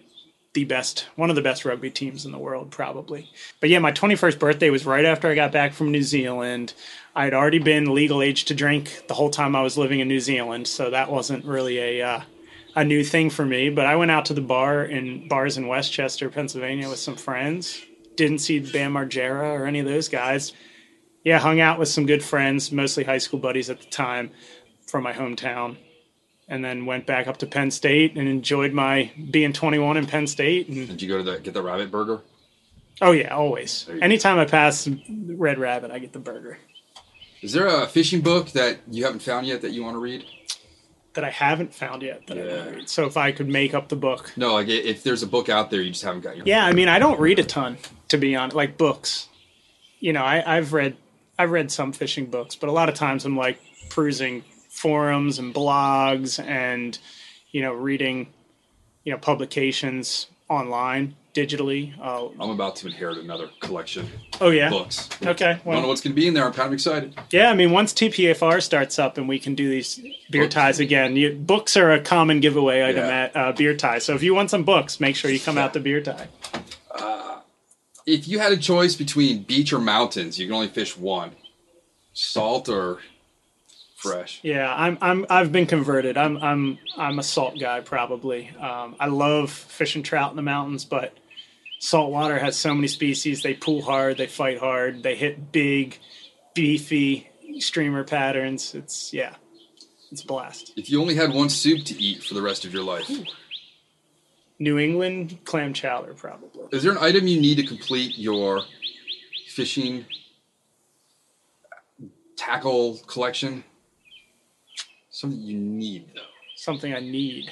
one of the best rugby teams in the world, probably. But yeah, my 21st birthday was right after I got back from New Zealand. I had already been legal age to drink the whole time I was living in New Zealand, so that wasn't really a a new thing for me, but I went out to the bars in Westchester, Pennsylvania with some friends. Didn't see Bam Margera or any of those guys. Yeah, hung out with some good friends, mostly high school buddies at the time from my hometown. And then went back up to Penn State and enjoyed my being 21 in Penn State. And, Did you go to get the Rabbit Burger? oh, yeah, always. Anytime I pass Red Rabbit, I get the burger. Is there a fishing book that you haven't found yet that you want to read? That I haven't found yet that I want to read. So if I could make up the book. No, like if there's a book out there you just haven't got your... Yeah, I mean, I don't read a ton, to be honest, like books. You know, I've read some fishing books, but a lot of times I'm like perusing forums and blogs and, you know, reading, you know, publications online, digitally. I'm about to inherit another collection Oh, yeah? of books. Okay, I don't know well, what's going to be in there. I'm kind of excited. yeah, I mean, once TPFR starts up and we can do these beer ties again, books are a common giveaway item Yeah. at beer ties. So if you want some books, make sure you come out to beer tie. If you had a choice between beach or mountains, you can only fish one. Salt or fresh? Yeah, I've been converted. I'm a salt guy probably. I love fishing trout in the mountains, but saltwater has so many species. They pull hard, they fight hard, they hit big, beefy streamer patterns. It's a blast. If you only had one soup to eat for the rest of your life, New England clam chowder probably. is there an item you need to complete your fishing tackle collection? Something you need, though. Something I need.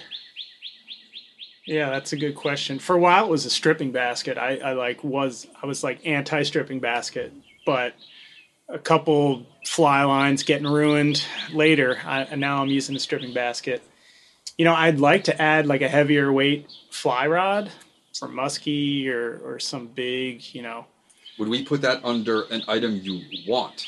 Yeah, that's a good question. For a while, it was a stripping basket. I was anti-stripping basket, but a couple fly lines getting ruined later. Now I'm using a stripping basket. You know, I'd like to add like a heavier weight fly rod for muskie or some big, you know. Would we put that under an item you want?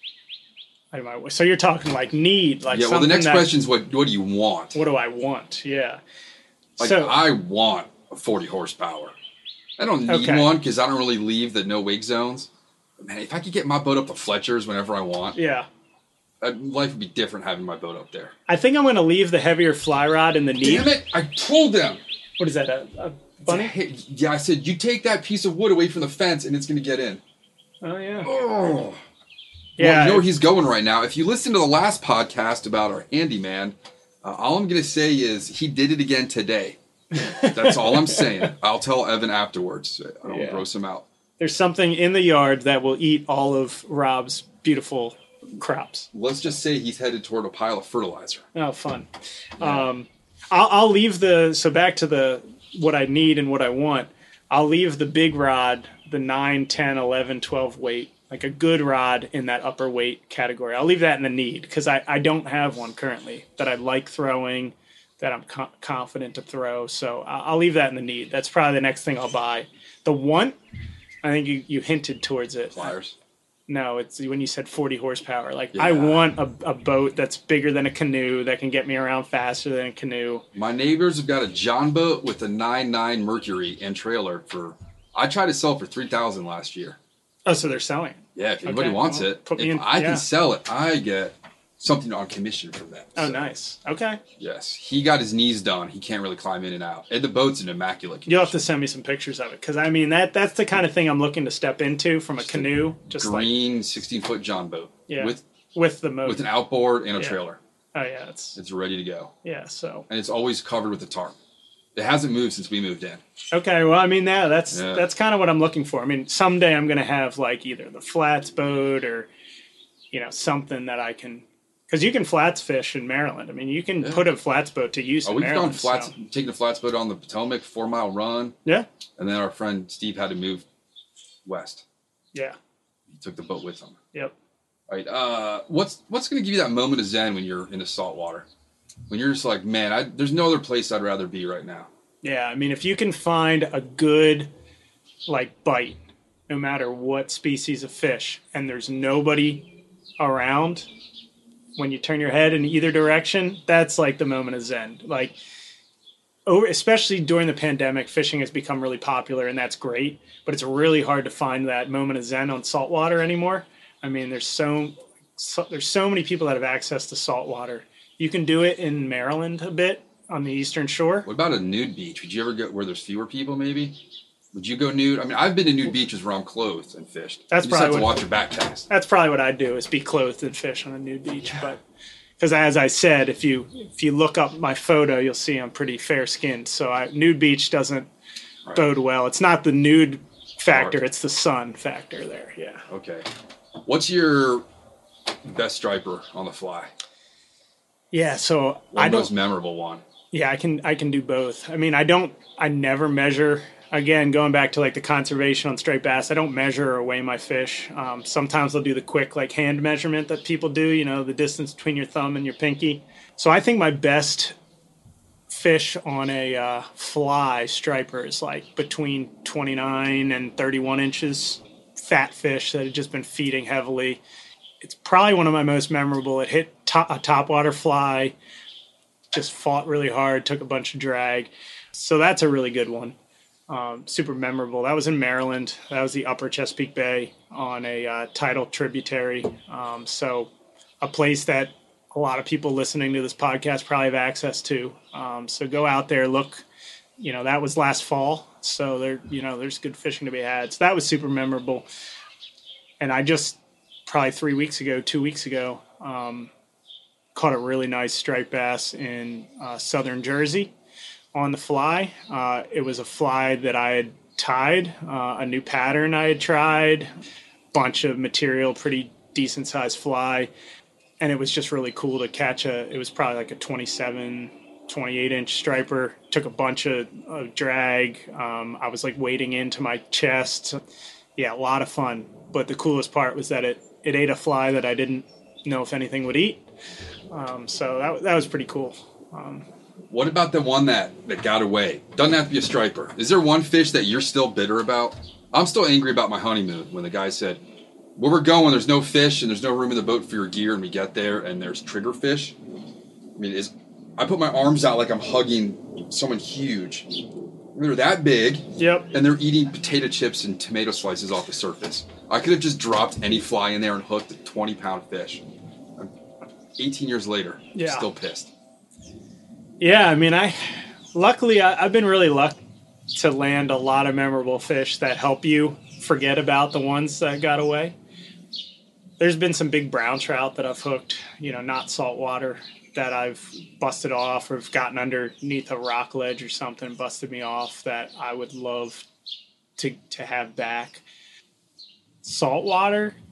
So you're talking like need, like Yeah, well, the something next that- question is what do you want? What do I want? Yeah. Like, So I want a 40 horsepower. I don't need Okay. one because I don't really leave the no wake zones. But man, if I could get my boat up to Fletcher's whenever I want, yeah. life would be different having my boat up there. I think I'm going to leave the heavier fly rod in the need. Damn it! I told them. What is that? A bunny? Hey, yeah, I said you take that piece of wood away from the fence and it's going to get in. Oh yeah. Oh. Yeah. Well, you know where he's going right now. If you listen to the last podcast about our handyman, all I'm going to say is he did it again today. That's all I'm saying. I'll tell Evan afterwards. I don't gross him out. There's something in the yard that will eat all of Rob's beautiful crops. Let's just say he's headed toward a pile of fertilizer. Oh, fun. I'll leave back to what I need and what I want. I'll leave the big rod, the 9, 10, 11, 12 weight, like a good rod in that upper weight category. I'll leave that in the need because I don't have one currently that I like throwing, that I'm confident to throw. So I'll leave that in the need. That's probably the next thing I'll buy. The want, I think you hinted towards it. Pliers. No, it's when you said 40 horsepower. Like, Yeah. I want a boat that's bigger than a canoe, that can get me around faster than a canoe. My neighbors have got a John boat with a 9.9 Mercury and trailer I tried to sell for $3,000 last year. Oh, so they're selling it. Yeah, if anybody Okay, wants well, it, put me if in- I yeah. can sell it, I get something on commission from them. Oh, So, nice. Okay. Yes, he got his knees done. He can't really climb in and out. And the boat's in immaculate condition. You'll have to send me some pictures of it because, I mean, that's the kind of thing I'm looking to step into from a canoe. Just like, Green 16-foot John boat yeah, with the motor. with an outboard and a Yeah. trailer. Oh, yeah. It's ready to go, Yeah, so. and it's always covered with a tarp. It hasn't moved since we moved in. Okay, well, I mean, that's Yeah. kind of what I'm looking for. I mean, someday I'm going to have, like, either the flats boat or, you know, something that I can... Because you can flats fish in Maryland. I mean, you can put a flats boat to use in We've Maryland. gone flats, so- taking a flats boat on the Potomac, 4-mile run, Yeah, and then our friend Steve had to move west. yeah, He took the boat with him. yep. All right, what's going to give you that moment of zen when you're in the salt water? When you're just like, man, there's no other place I'd rather be right now. Yeah, I mean, if you can find a good, like, bite, no matter what species of fish, and there's nobody around when you turn your head in either direction, that's like the moment of zen. Like, especially during the pandemic, fishing has become really popular, and that's great, but it's really hard to find that moment of zen on saltwater anymore. I mean, there's so many people that have access to saltwater. You can do it in Maryland a bit. on the Eastern Shore. What about a nude beach? Would you ever go where there's fewer people, maybe? Would you go nude? I mean, I've been to nude beaches where I'm clothed and fished. That's you just have probably to watch your back cast. That's probably what I'd do, is be clothed and fish on a nude beach. But because as I said, if you look up my photo, you'll see I'm pretty fair skinned. So nude beach doesn't bode well. It's not the nude factor; it's the sun factor there. Yeah. Okay. What's your best striper on the fly? Yeah. So most memorable one. Yeah, I can do both. I mean, I never measure. Again, going back to like the conservation on striped bass, I don't measure or weigh my fish. Sometimes I'll do the quick like hand measurement that people do, you know, the distance between your thumb and your pinky. So I think my best fish on a fly striper is like between 29 and 31 inches, fat fish that had just been feeding heavily. It's probably one of my most memorable. It hit a topwater fly, just fought really hard, took a bunch of drag. So that's a really good one. Super memorable. That was in Maryland. That was the upper Chesapeake Bay on a tidal tributary. So a place that a lot of people listening to this podcast probably have access to. So go out there, look. You know, that was last fall. So there's good fishing to be had. So that was super memorable. And I just probably 2 weeks ago, caught a really nice striped bass in southern Jersey on the fly. It was a fly that I had tied, a new pattern I had tried, bunch of material, pretty decent sized fly. And it was just really cool to catch it was probably like a 27, 28 inch striper. Took a bunch of drag. I was like wading into my chest. Yeah, a lot of fun. But the coolest part was that it ate a fly that I didn't know if anything would eat. So that was pretty cool. What about the one that got away? Doesn't have to be a striper. Is there one fish that you're still bitter about? I'm still angry about my honeymoon when the guy said, where we're going, there's no fish and there's no room in the boat for your gear, and we get there and there's triggerfish. I mean, I put my arms out like I'm hugging someone huge. They're that big. Yep. And they're eating potato chips and tomato slices off the surface. I could have just dropped any fly in there and hooked a 20-pound fish. 18 years later, still pissed. Yeah, I mean, I've been really lucky to land a lot of memorable fish that help you forget about the ones that got away. There's been some big brown trout that I've hooked, you know, not saltwater, that I've busted off or have gotten underneath a rock ledge or something, busted me off, that I would love to have back. Saltwater,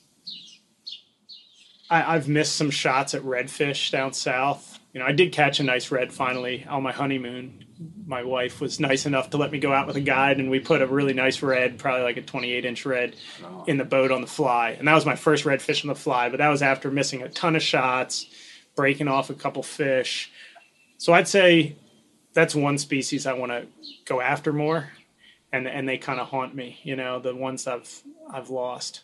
I've missed some shots at redfish down south. You know, I did catch a nice red finally on my honeymoon. My wife was nice enough to let me go out with a guide, and we put a really nice red, probably like a 28-inch red, in the boat on the fly. And that was my first redfish on the fly, but that was after missing a ton of shots, breaking off a couple fish. So I'd say that's one species I want to go after more, and they kind of haunt me, you know, the ones I've lost.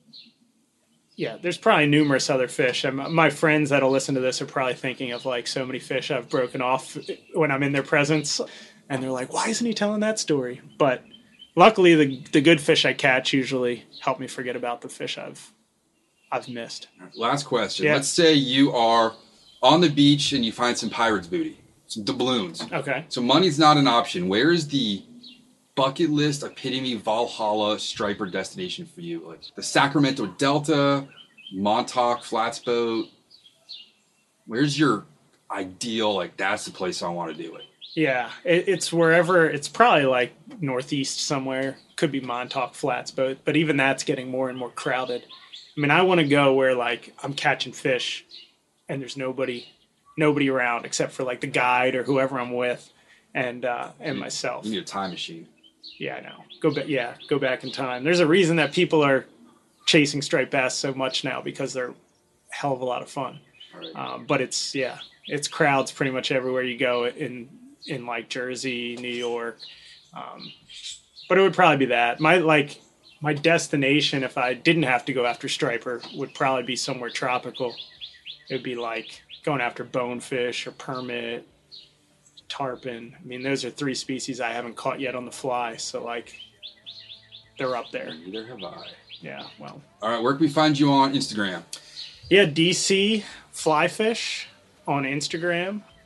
Yeah, there's probably numerous other fish. My friends that'll listen to this are probably thinking of like so many fish I've broken off when I'm in their presence, and they're like, why isn't he telling that story? But luckily, the good fish I catch usually help me forget about the fish I've missed. Last question. Yeah. Let's say you are on the beach and you find some pirate's booty, some doubloons. Okay. So money's not an option. Where is the bucket list, epitome, Valhalla striper destination for you? Like the Sacramento Delta, Montauk Flats boat. Where's your ideal, like, that's the place I want to do it? Yeah, it's wherever. It's probably like northeast somewhere. Could be Montauk Flats boat, but even that's getting more and more crowded. I mean, I want to go where like I'm catching fish and there's nobody around except for like the guide or whoever I'm with and myself. You need a time machine. Yeah, I know. Go back in time. There's a reason that people are chasing striped bass so much now, because they're a hell of a lot of fun. Right. But it's crowds pretty much everywhere you go in like Jersey, New York. But it would probably be that. My destination, if I didn't have to go after striper, would probably be somewhere tropical. It would be like going after bonefish or permit, tarpon. I mean, those are three species I haven't caught yet on the fly, so like they're up there. Neither have I. Yeah, well. All right, where can we find you on Instagram? Yeah, DC Flyfish on Instagram.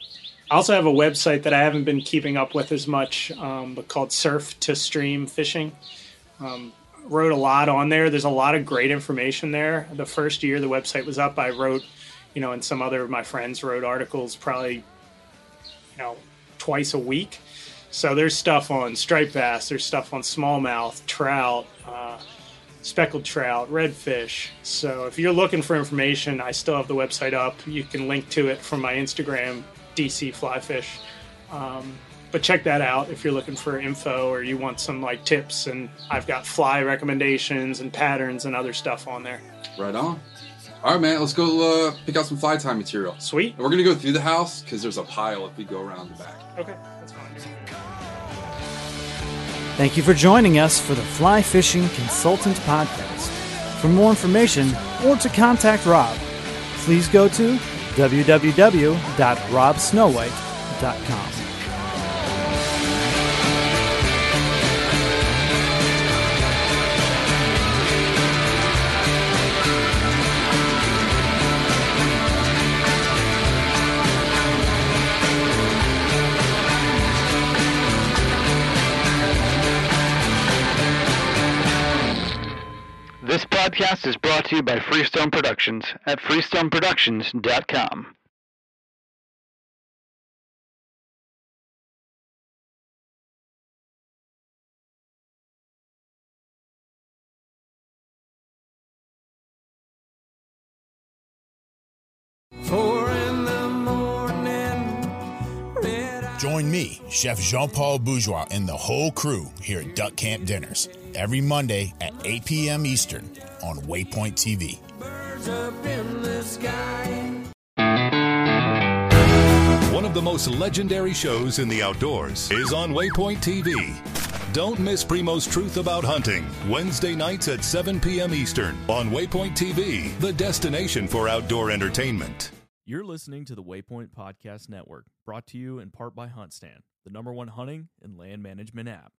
I also have a website that I haven't been keeping up with as much, but called Surf to Stream Fishing. Wrote a lot on there. There's a lot of great information there. The first year the website was up, I wrote, and some other of my friends wrote articles probably, twice a week. So there's stuff on striped bass, there's stuff on smallmouth, trout, speckled trout, redfish. So if you're looking for information, I still have the website up. You can link to it from my Instagram, DC Flyfish. But check that out if you're looking for info or you want some tips. And I've got fly recommendations and patterns and other stuff on there. Right on. All right, man. Let's go pick out some fly time material. Sweet. And we're gonna go through the house because there's a pile if we go around the back. Okay, that's fine. Thank you for joining us for the Fly Fishing Consultant Podcast. For more information or to contact Rob, please go to www.robsnowhite.com. This podcast is brought to you by Freestone Productions at freestoneproductions.com. Join me, Chef Jean-Paul Bourgeois, and the whole crew here at Duck Camp Dinners every Monday at 8 p.m. Eastern on Waypoint TV. One of the most legendary shows in the outdoors is on Waypoint TV. Don't miss Primo's Truth About Hunting, Wednesday nights at 7 p.m. Eastern on Waypoint TV, the destination for outdoor entertainment. You're listening to the Waypoint Podcast Network, brought to you in part by HuntStand, the #1 hunting and land management app.